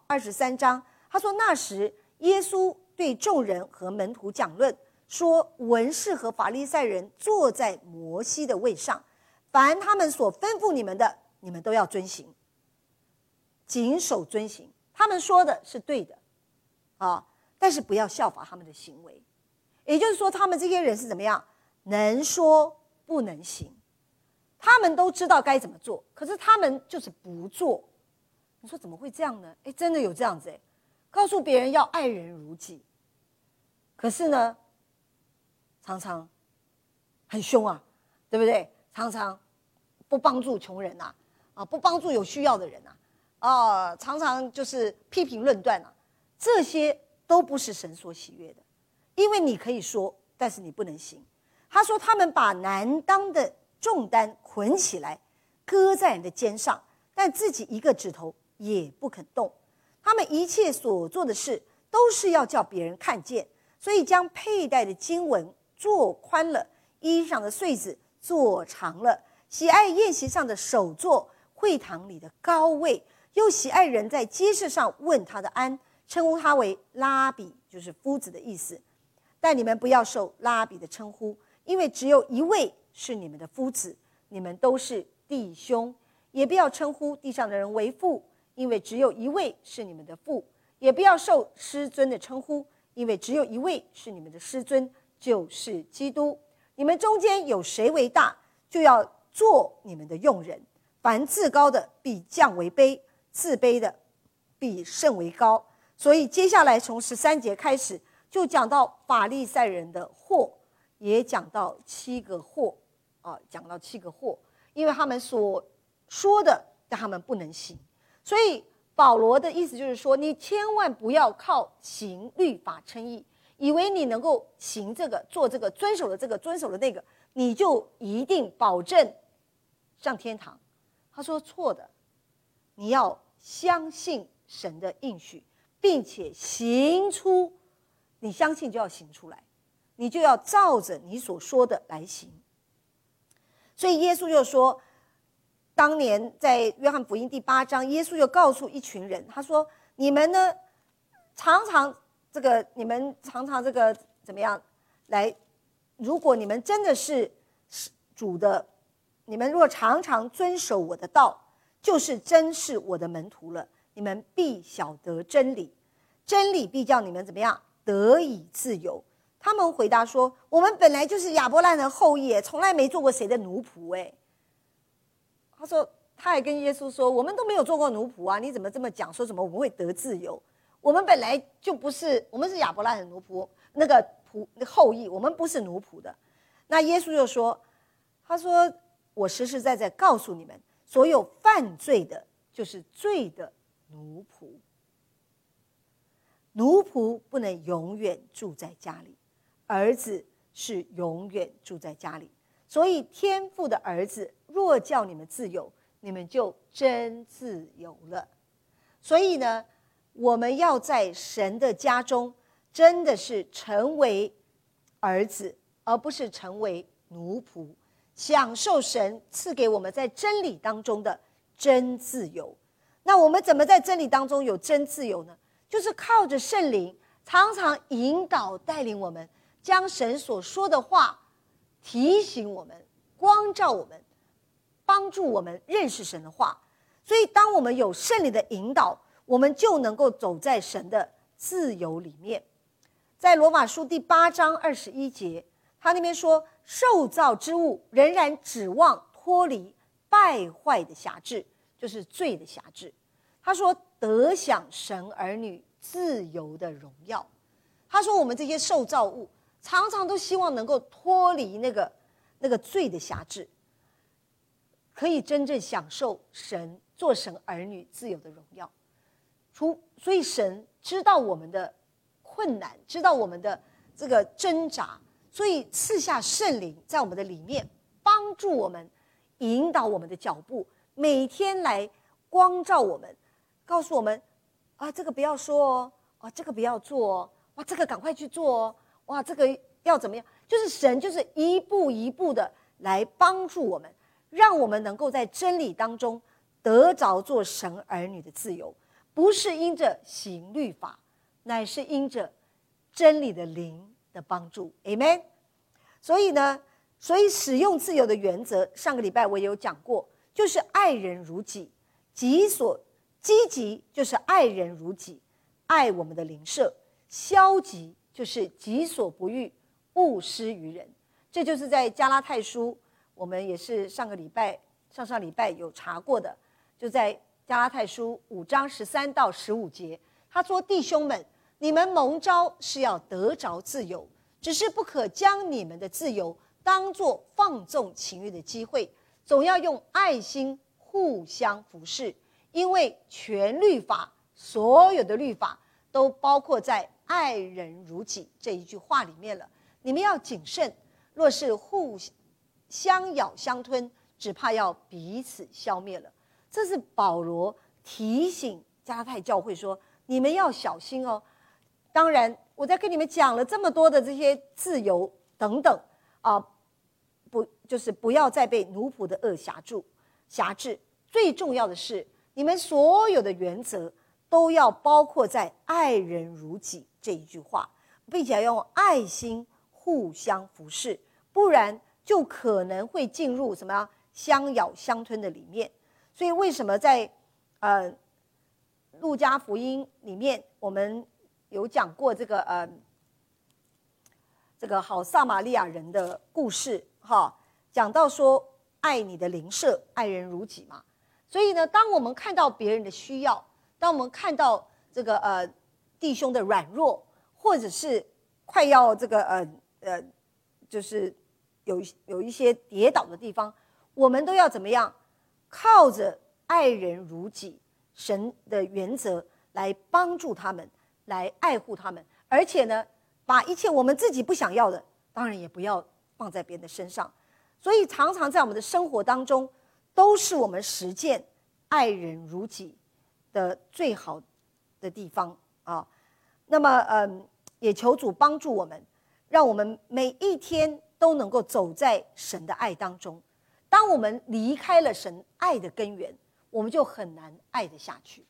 23章，他说那时耶稣对众人和门徒讲论，说文士和法利赛人坐在摩西的位上，凡他们所吩咐你们的，你们都要遵行，谨守遵行。他们说的是对的但是不要效法他们的行为。也就是说，他们这些人是怎么样？能说不能行。他们都知道该怎么做，可是他们就是不做。你说怎么会这样呢？真的有这样子告诉别人要爱人如己，可是呢常常很凶对不对？常常不帮助穷人不帮助有需要的人常常就是批评论断这些都不是神所喜悦的。因为你可以说，但是你不能行。他说他们把难当的重担捆起来，搁在人的肩上，但自己一个指头也不肯动。他们一切所做的事，都是要叫别人看见，所以将佩戴的经文做宽了，衣裳的穗子做长了，喜爱宴席上的首座，会堂里的高位，又喜爱人在街市上问他的安，称呼他为拉比，就是夫子的意思。但你们不要受拉比的称呼，因为只有一位是你们的夫子，你们都是弟兄。也不要称呼地上的人为父，因为只有一位是你们的父。也不要受师尊的称呼，因为只有一位是你们的师尊，就是基督。你们中间有谁为大，就要做你们的用人。凡自高的必降为卑，自卑的必甚为高。 所以接下来从13节开始，就讲到法利赛人的祸，也讲到7个祸讲到7个祸，因为他们所说的，但他们不能行。所以保罗的意思就是说，你千万不要靠行律法称义，以为你能够行这个、做这个、遵守了这个、遵守了那个，你就一定保证上天堂。他说错的，你要相信神的应许，并且行出，你相信就要行出来，你就要照着你所说的来行。所以耶稣就说，当年在约翰福音第8章，耶稣就告诉一群人，他说：你们呢，常常这个怎么样来？如果你们真的是主的，你们若常常遵守我的道，就是真是我的门徒了。你们必晓得真理，真理必叫你们怎么样得以自由。他们回答说：我们本来就是亚伯拉罕的后裔，从来没做过谁的奴仆。他说，他还跟耶稣说，我们都没有做过奴仆啊，你怎么这么讲，说什么我们会得自由？我们本来就不是，我们是亚伯拉罕的奴仆，那个后裔，我们不是奴仆的。那耶稣就说，他说，我实实在在告诉你们，所有犯罪的就是罪的奴仆。奴仆不能永远住在家里，儿子是永远住在家里。所以天父的儿子若叫你们自由，你们就真自由了。所以呢，我们要在神的家中真的是成为儿子，而不是成为奴仆，享受神赐给我们在真理当中的真自由。那我们怎么在真理当中有真自由呢？就是靠着圣灵常常引导带领我们，将神所说的话提醒我们，光照我们，帮助我们认识神的话。所以当我们有圣灵的引导，我们就能够走在神的自由里面。在罗马书第8章21节，他那边说，受造之物仍然指望脱离败坏的辖制，就是罪的辖制。他说得享神儿女自由的荣耀。他说我们这些受造物常常都希望能够脱离那个罪的辖制，可以真正享受神做神儿女自由的荣耀。所以神知道我们的困难，知道我们的这个挣扎，所以赐下圣灵在我们的里面，帮助我们，引导我们的脚步，每天来光照我们，告诉我们这个不要说这个不要做这个赶快去做这个要怎么样，就是神就是一步一步的来帮助我们，让我们能够在真理当中得着做神儿女的自由，不是因着行律法，乃是因着真理的灵的帮助。 Amen。 所以使用自由的原则，上个礼拜我也有讲过，就是爱人如己。积极就是爱人如己，爱我们的邻舍；消极就是己所不欲，勿施于人。这就是在加拉太书，我们也是上上礼拜有查过的，就在加拉太书5章13到15节，他说：弟兄们，你们蒙召是要得着自由，只是不可将你们的自由当作放纵情欲的机会，总要用爱心互相服侍。因为全律法，所有的律法都包括在爱人如己这一句话里面了。你们要谨慎，若是互相咬相吞，只怕要彼此消灭了。这是保罗提醒加拉太教会说，你们要小心哦。当然我在跟你们讲了这么多的这些自由等等就是不要再被奴仆的恶辖制。最重要的是，你们所有的原则都要包括在爱人如己这一句话，并且要用爱心互相服侍，不然就可能会进入什么相咬相吞的里面。所以为什么在路加福音里面我们有讲过这个好撒玛利亚人的故事讲到说爱你的邻舍，爱人如己嘛。所以呢，当我们看到别人的需要，当我们看到这个弟兄的软弱，或者是快要就是有一些跌倒的地方，我们都要怎么样？靠着爱人如己神的原则来帮助他们，来爱护他们，而且呢，把一切我们自己不想要的，当然也不要放在别人的身上。所以常常在我们的生活当中，都是我们实践爱人如己的最好的地方啊。那么也求主帮助我们，让我们每一天都能够走在神的爱当中。当我们离开了神爱的根源，我们就很难爱得下去，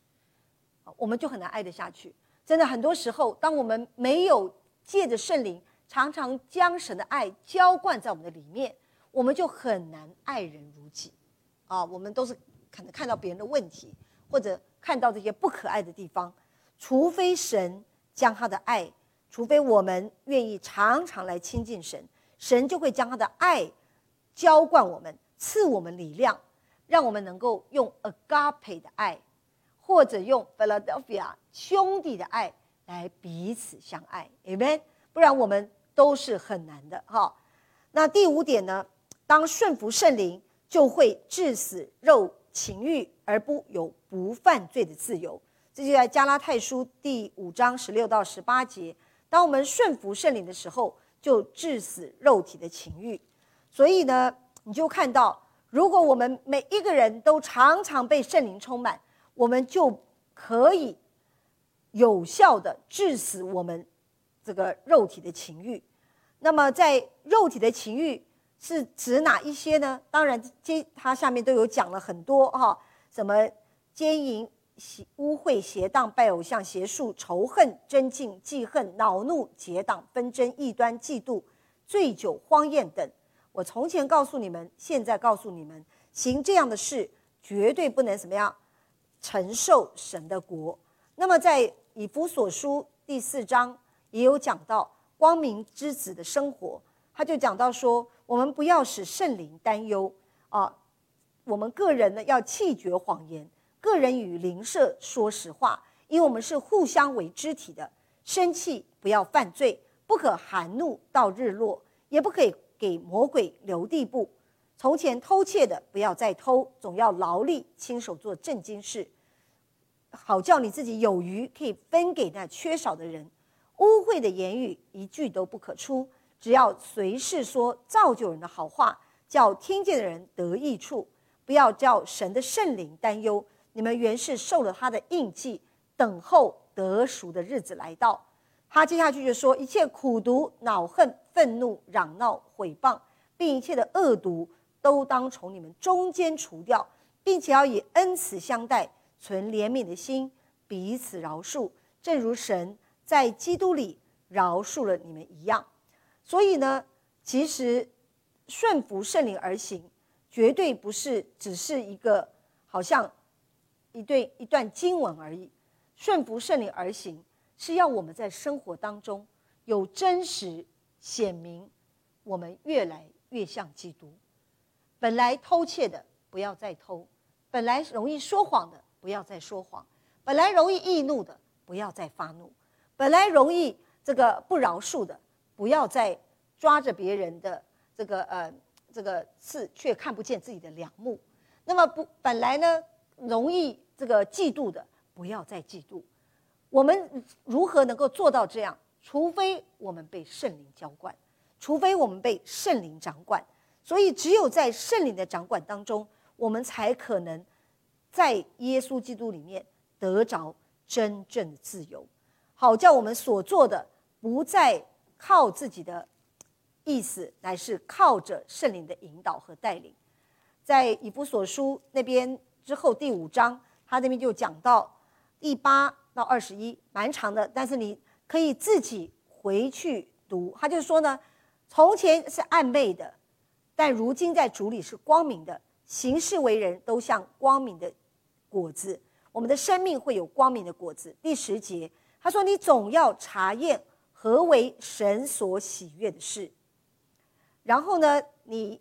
真的，很多时候当我们没有借着圣灵常常将神的爱浇灌在我们的里面，我们就很难爱人如己啊。我们都是可能看到别人的问题，或者看到这些不可爱的地方，除非神将他的爱，除非我们愿意常常来亲近神，神就会将他的爱浇灌我们，赐我们力量，让我们能够用 agape 的爱，或者用 Philadelphia 兄弟的爱来彼此相爱 Amen。 不然我们都是很难的那第5点呢，当顺服圣灵，就会治死肉情欲，而不犯罪的自由。这就在加拉太书第5章16到18节，当我们顺服圣灵的时候，就治死肉体的情欲。所以呢，你就看到，如果我们每一个人都常常被圣灵充满，我们就可以有效的治死我们这个肉体的情欲。那么在肉体的情欲是指哪一些呢？当然他下面都有讲了很多什么奸淫、污秽、邪荡、拜偶像、邪术、仇恨、争竞、记恨、恼怒、结党、纷争、异端、嫉妒、醉酒、荒宴等。我从前告诉你们，现在告诉你们，行这样的事绝对不能怎么样承受神的国。那么在以弗所书第4章也有讲到光明之子的生活，他就讲到说，我们不要使圣灵担忧我们个人呢要弃绝谎言，个人与邻舍说实话，因为我们是互相为肢体的。生气不要犯罪，不可含怒到日落，也不可以给魔鬼留地步。从前偷窃的不要再偷，总要劳力亲手做正经事，好叫你自己有余，可以分给那缺少的人。污秽的言语一句都不可出，只要随时说造就人的好话，叫听见的人得益处。不要叫神的圣灵担忧，你们原是受了他的印记，等候得赎的日子来到。他接下去就说，一切苦毒、恼恨、愤怒、嚷闹、毁谤，并一切的恶毒，都当从你们中间除掉，并且要以恩慈相待，存怜悯的心，彼此饶恕，正如神在基督里饶恕了你们一样。所以呢，其实顺服圣灵而行，绝对不是只是一个好像一段经文而已。顺服圣灵而行，是要我们在生活当中有真实显明，我们越来越像基督。本来偷窃的不要再偷，本来容易说谎的不要再说谎，本来容易易怒的不要再发怒，本来容易不饶恕的不要再抓着别人的这个刺，却看不见自己的梁木。那么本来呢容易嫉妒的不要再嫉妒。我们如何能够做到这样？除非我们被圣灵浇灌，除非我们被圣灵掌管。所以只有在圣灵的掌管当中，我们才可能在耶稣基督里面得着真正的自由，好叫我们所做的不再靠自己的意思，乃是靠着圣灵的引导和带领。在以弗所书那边之后第5章，他那边就讲到第8到21，蛮长的，但是你可以自己回去读。他就说呢，从前是暗昧的，但如今在主里是光明的，行事为人都像光明的果子，我们的生命会有光明的果子。第10节他说，你总要查验何为神所喜悦的事。然后呢，你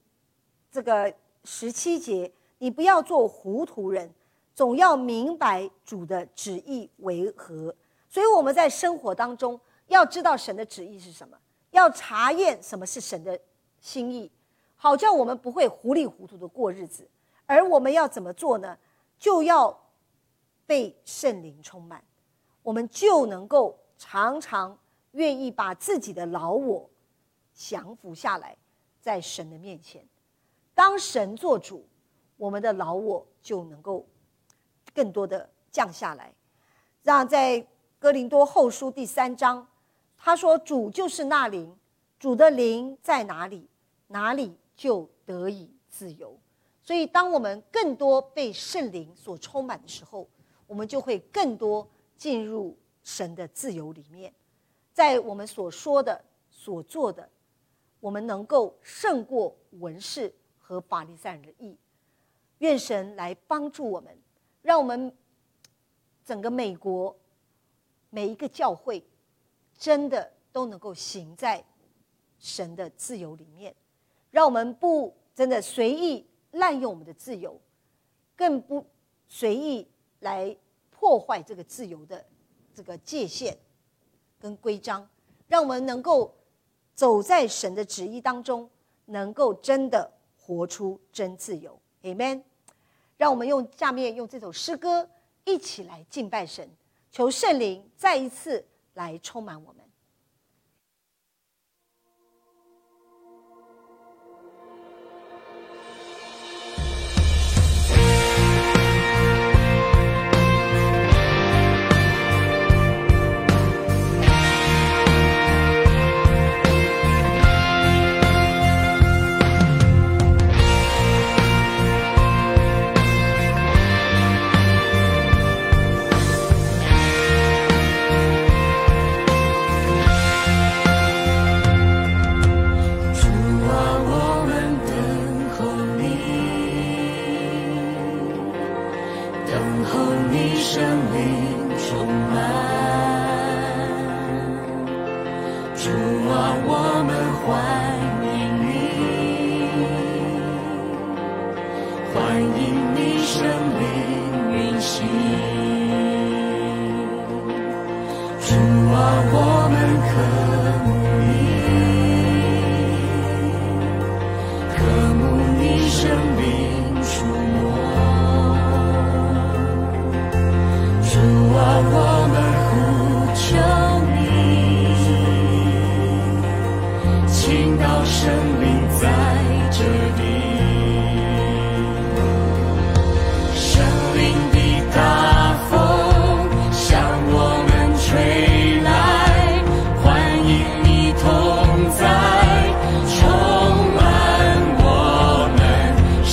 17节，你不要做糊涂人，总要明白主的旨意为何。 所以我们在生活当中要知道神的旨意是什么，要查验什么是神的心意，好叫我们不会糊里糊涂的过日子。而我们要怎么做呢？就要被圣灵充满，我们就能够常常愿意把自己的老我降服下来，在神的面前。当神做主，我们的老我就能够更多的降下来。让在哥林多后书第3章，他说主就是那灵，主的灵在哪里，哪里就得以自由。所以当我们更多被圣灵所充满的时候，我们就会更多进入神的自由里面。在我们所说的所做的，我们能够胜过文士和法利赛人的义。愿神来帮助我们，让我们整个美国每一个教会真的都能够行在神的自由里面，让我们不真的随意滥用我们的自由，更不随意来破坏这个自由的这个界限跟规章，让我们能够走在神的旨意当中，能够真的活出真自由。 Amen。 让我们下面用这首诗歌一起来敬拜神，求圣灵再一次来充满我们。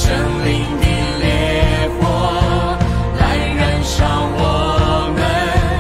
来燃烧我们。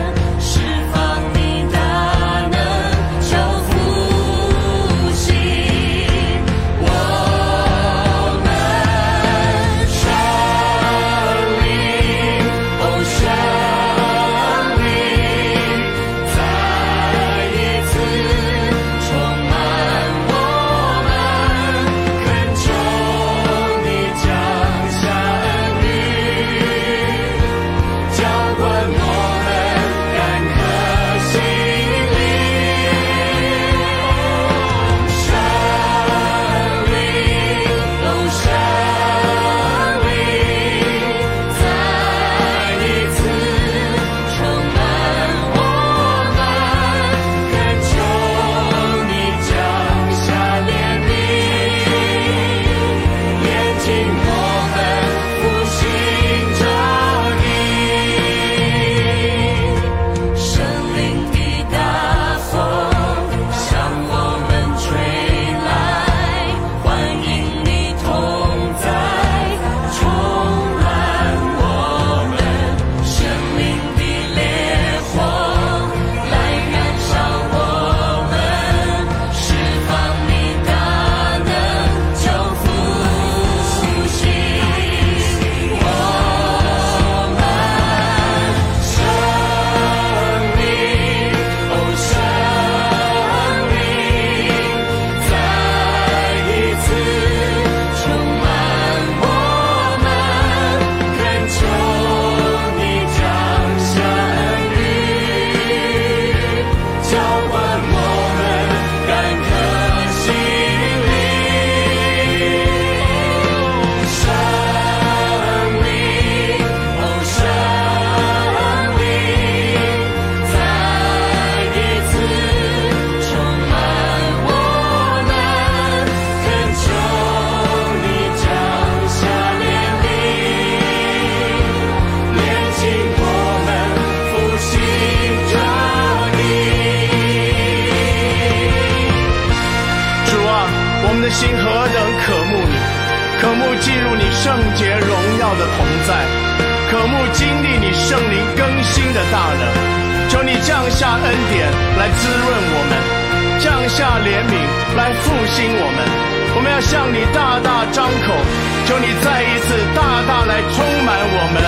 着你。主啊，我们的心何等渴慕你，渴慕进入你圣洁荣耀的同在，渴慕经历你圣灵更新的大能。求你降下恩典来滋润我们，降下怜悯来复兴我们。我们要向你大大张口，求你再一次大大来充满我们。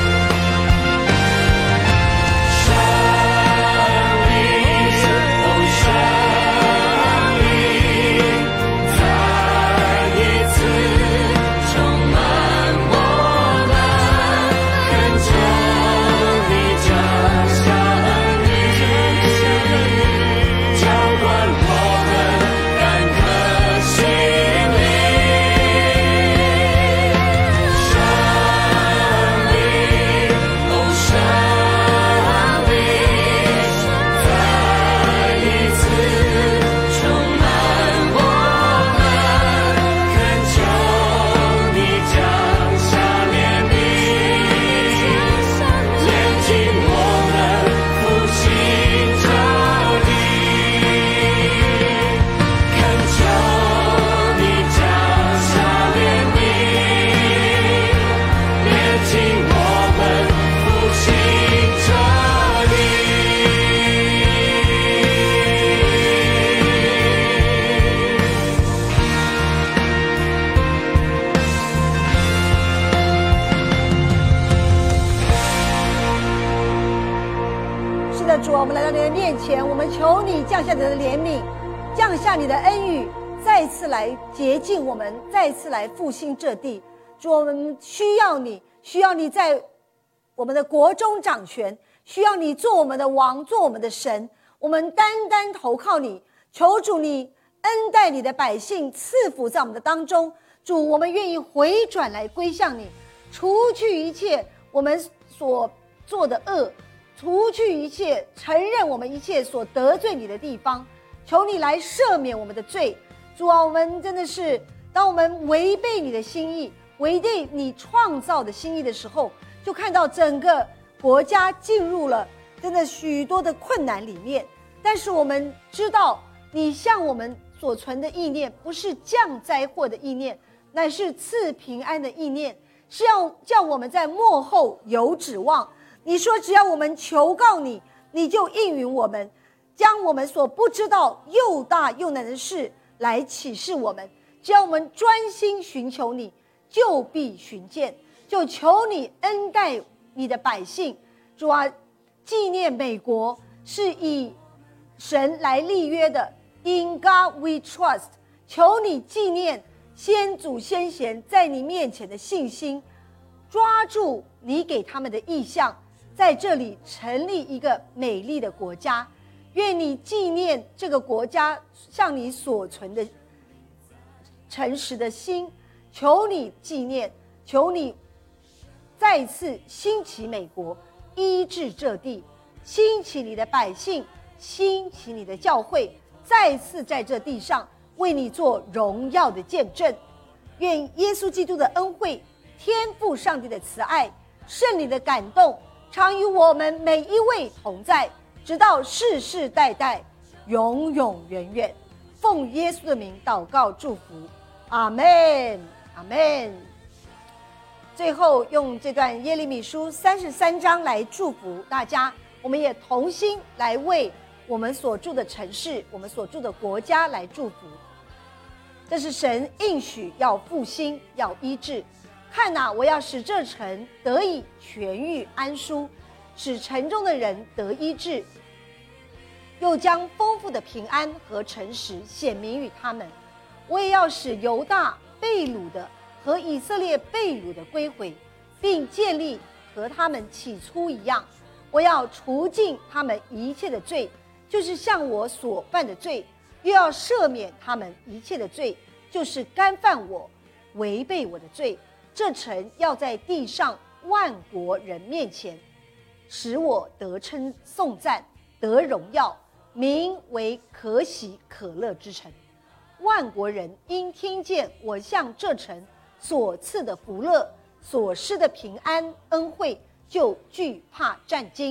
主啊，我们来到你的面前，我们求你降下你的怜悯，降下你的恩雨，再次来洁净我们，再次来复兴这地。主，我们需要你，需要你在我们的国中掌权，需要你做我们的王，做我们的神。我们单单投靠你，求主你恩待你的百姓，赐福在我们的当中。主，我们愿意回转来归向你，除去一切我们所做的恶，除去一切，承认我们一切所得罪你的地方，求你来赦免我们的罪。主啊，我们真的是，当我们违背你的心意，违背你创造的心意的时候，就看到整个国家进入了真的许多的困难里面。但是我们知道，你向我们所存的意念，不是降灾祸的意念，乃是赐平安的意念，是要叫我们在末后有指望。你说只要我们求告你，你就应允我们，将我们所不知道又大又难的事来启示我们。只要我们专心寻求你，就必寻见。就求你恩待你的百姓。主啊，纪念美国是以神来立约的， In God we trust。 求你纪念先祖先贤在你面前的信心，抓住你给他们的意向，在这里成立一个美丽的国家。愿你纪念这个国家向你所存的诚实的心，求你纪念，求你再次兴起美国，医治这地，兴起你的百姓，兴起你的教会，再次在这地上为你做荣耀的见证。愿耶稣基督的恩惠，天父上帝的慈爱，圣灵的感动，常与我们每一位同在，直到世世代代，永永远远。奉耶稣的名祷告祝福，阿们，阿们。最后用这段耶利米书33章来祝福大家，我们也同心来为我们所住的城市，我们所住的国家来祝福。这是神应许要复兴，要医治。看哪，我要使这城得以痊愈安舒，使城中的人得医治，又将丰富的平安和诚实显明于他们。我也要使犹大被掳的和以色列被掳的归回，并建立和他们起初一样。我要除尽他们一切的罪，就是向我所犯的罪，又要赦免他们一切的罪，就是干犯我、违背我的罪。这城要在地上万国人面前，使我得称颂赞，得荣耀，名为可喜可乐之城。万国人因听见我向这城所赐的福乐，所施的平安恩惠，就惧怕战惊。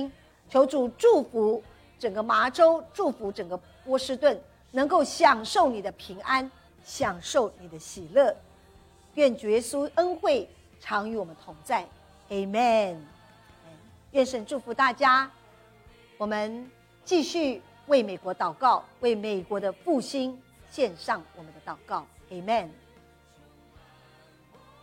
求主祝福整个麻州，祝福整个波士顿，能够享受你的平安，享受你的喜乐。愿主耶稣恩惠常与我们同在 Amen。 愿神祝福大家，我们继续为美国祷告，为美国的复兴献上我们的祷告 Amen。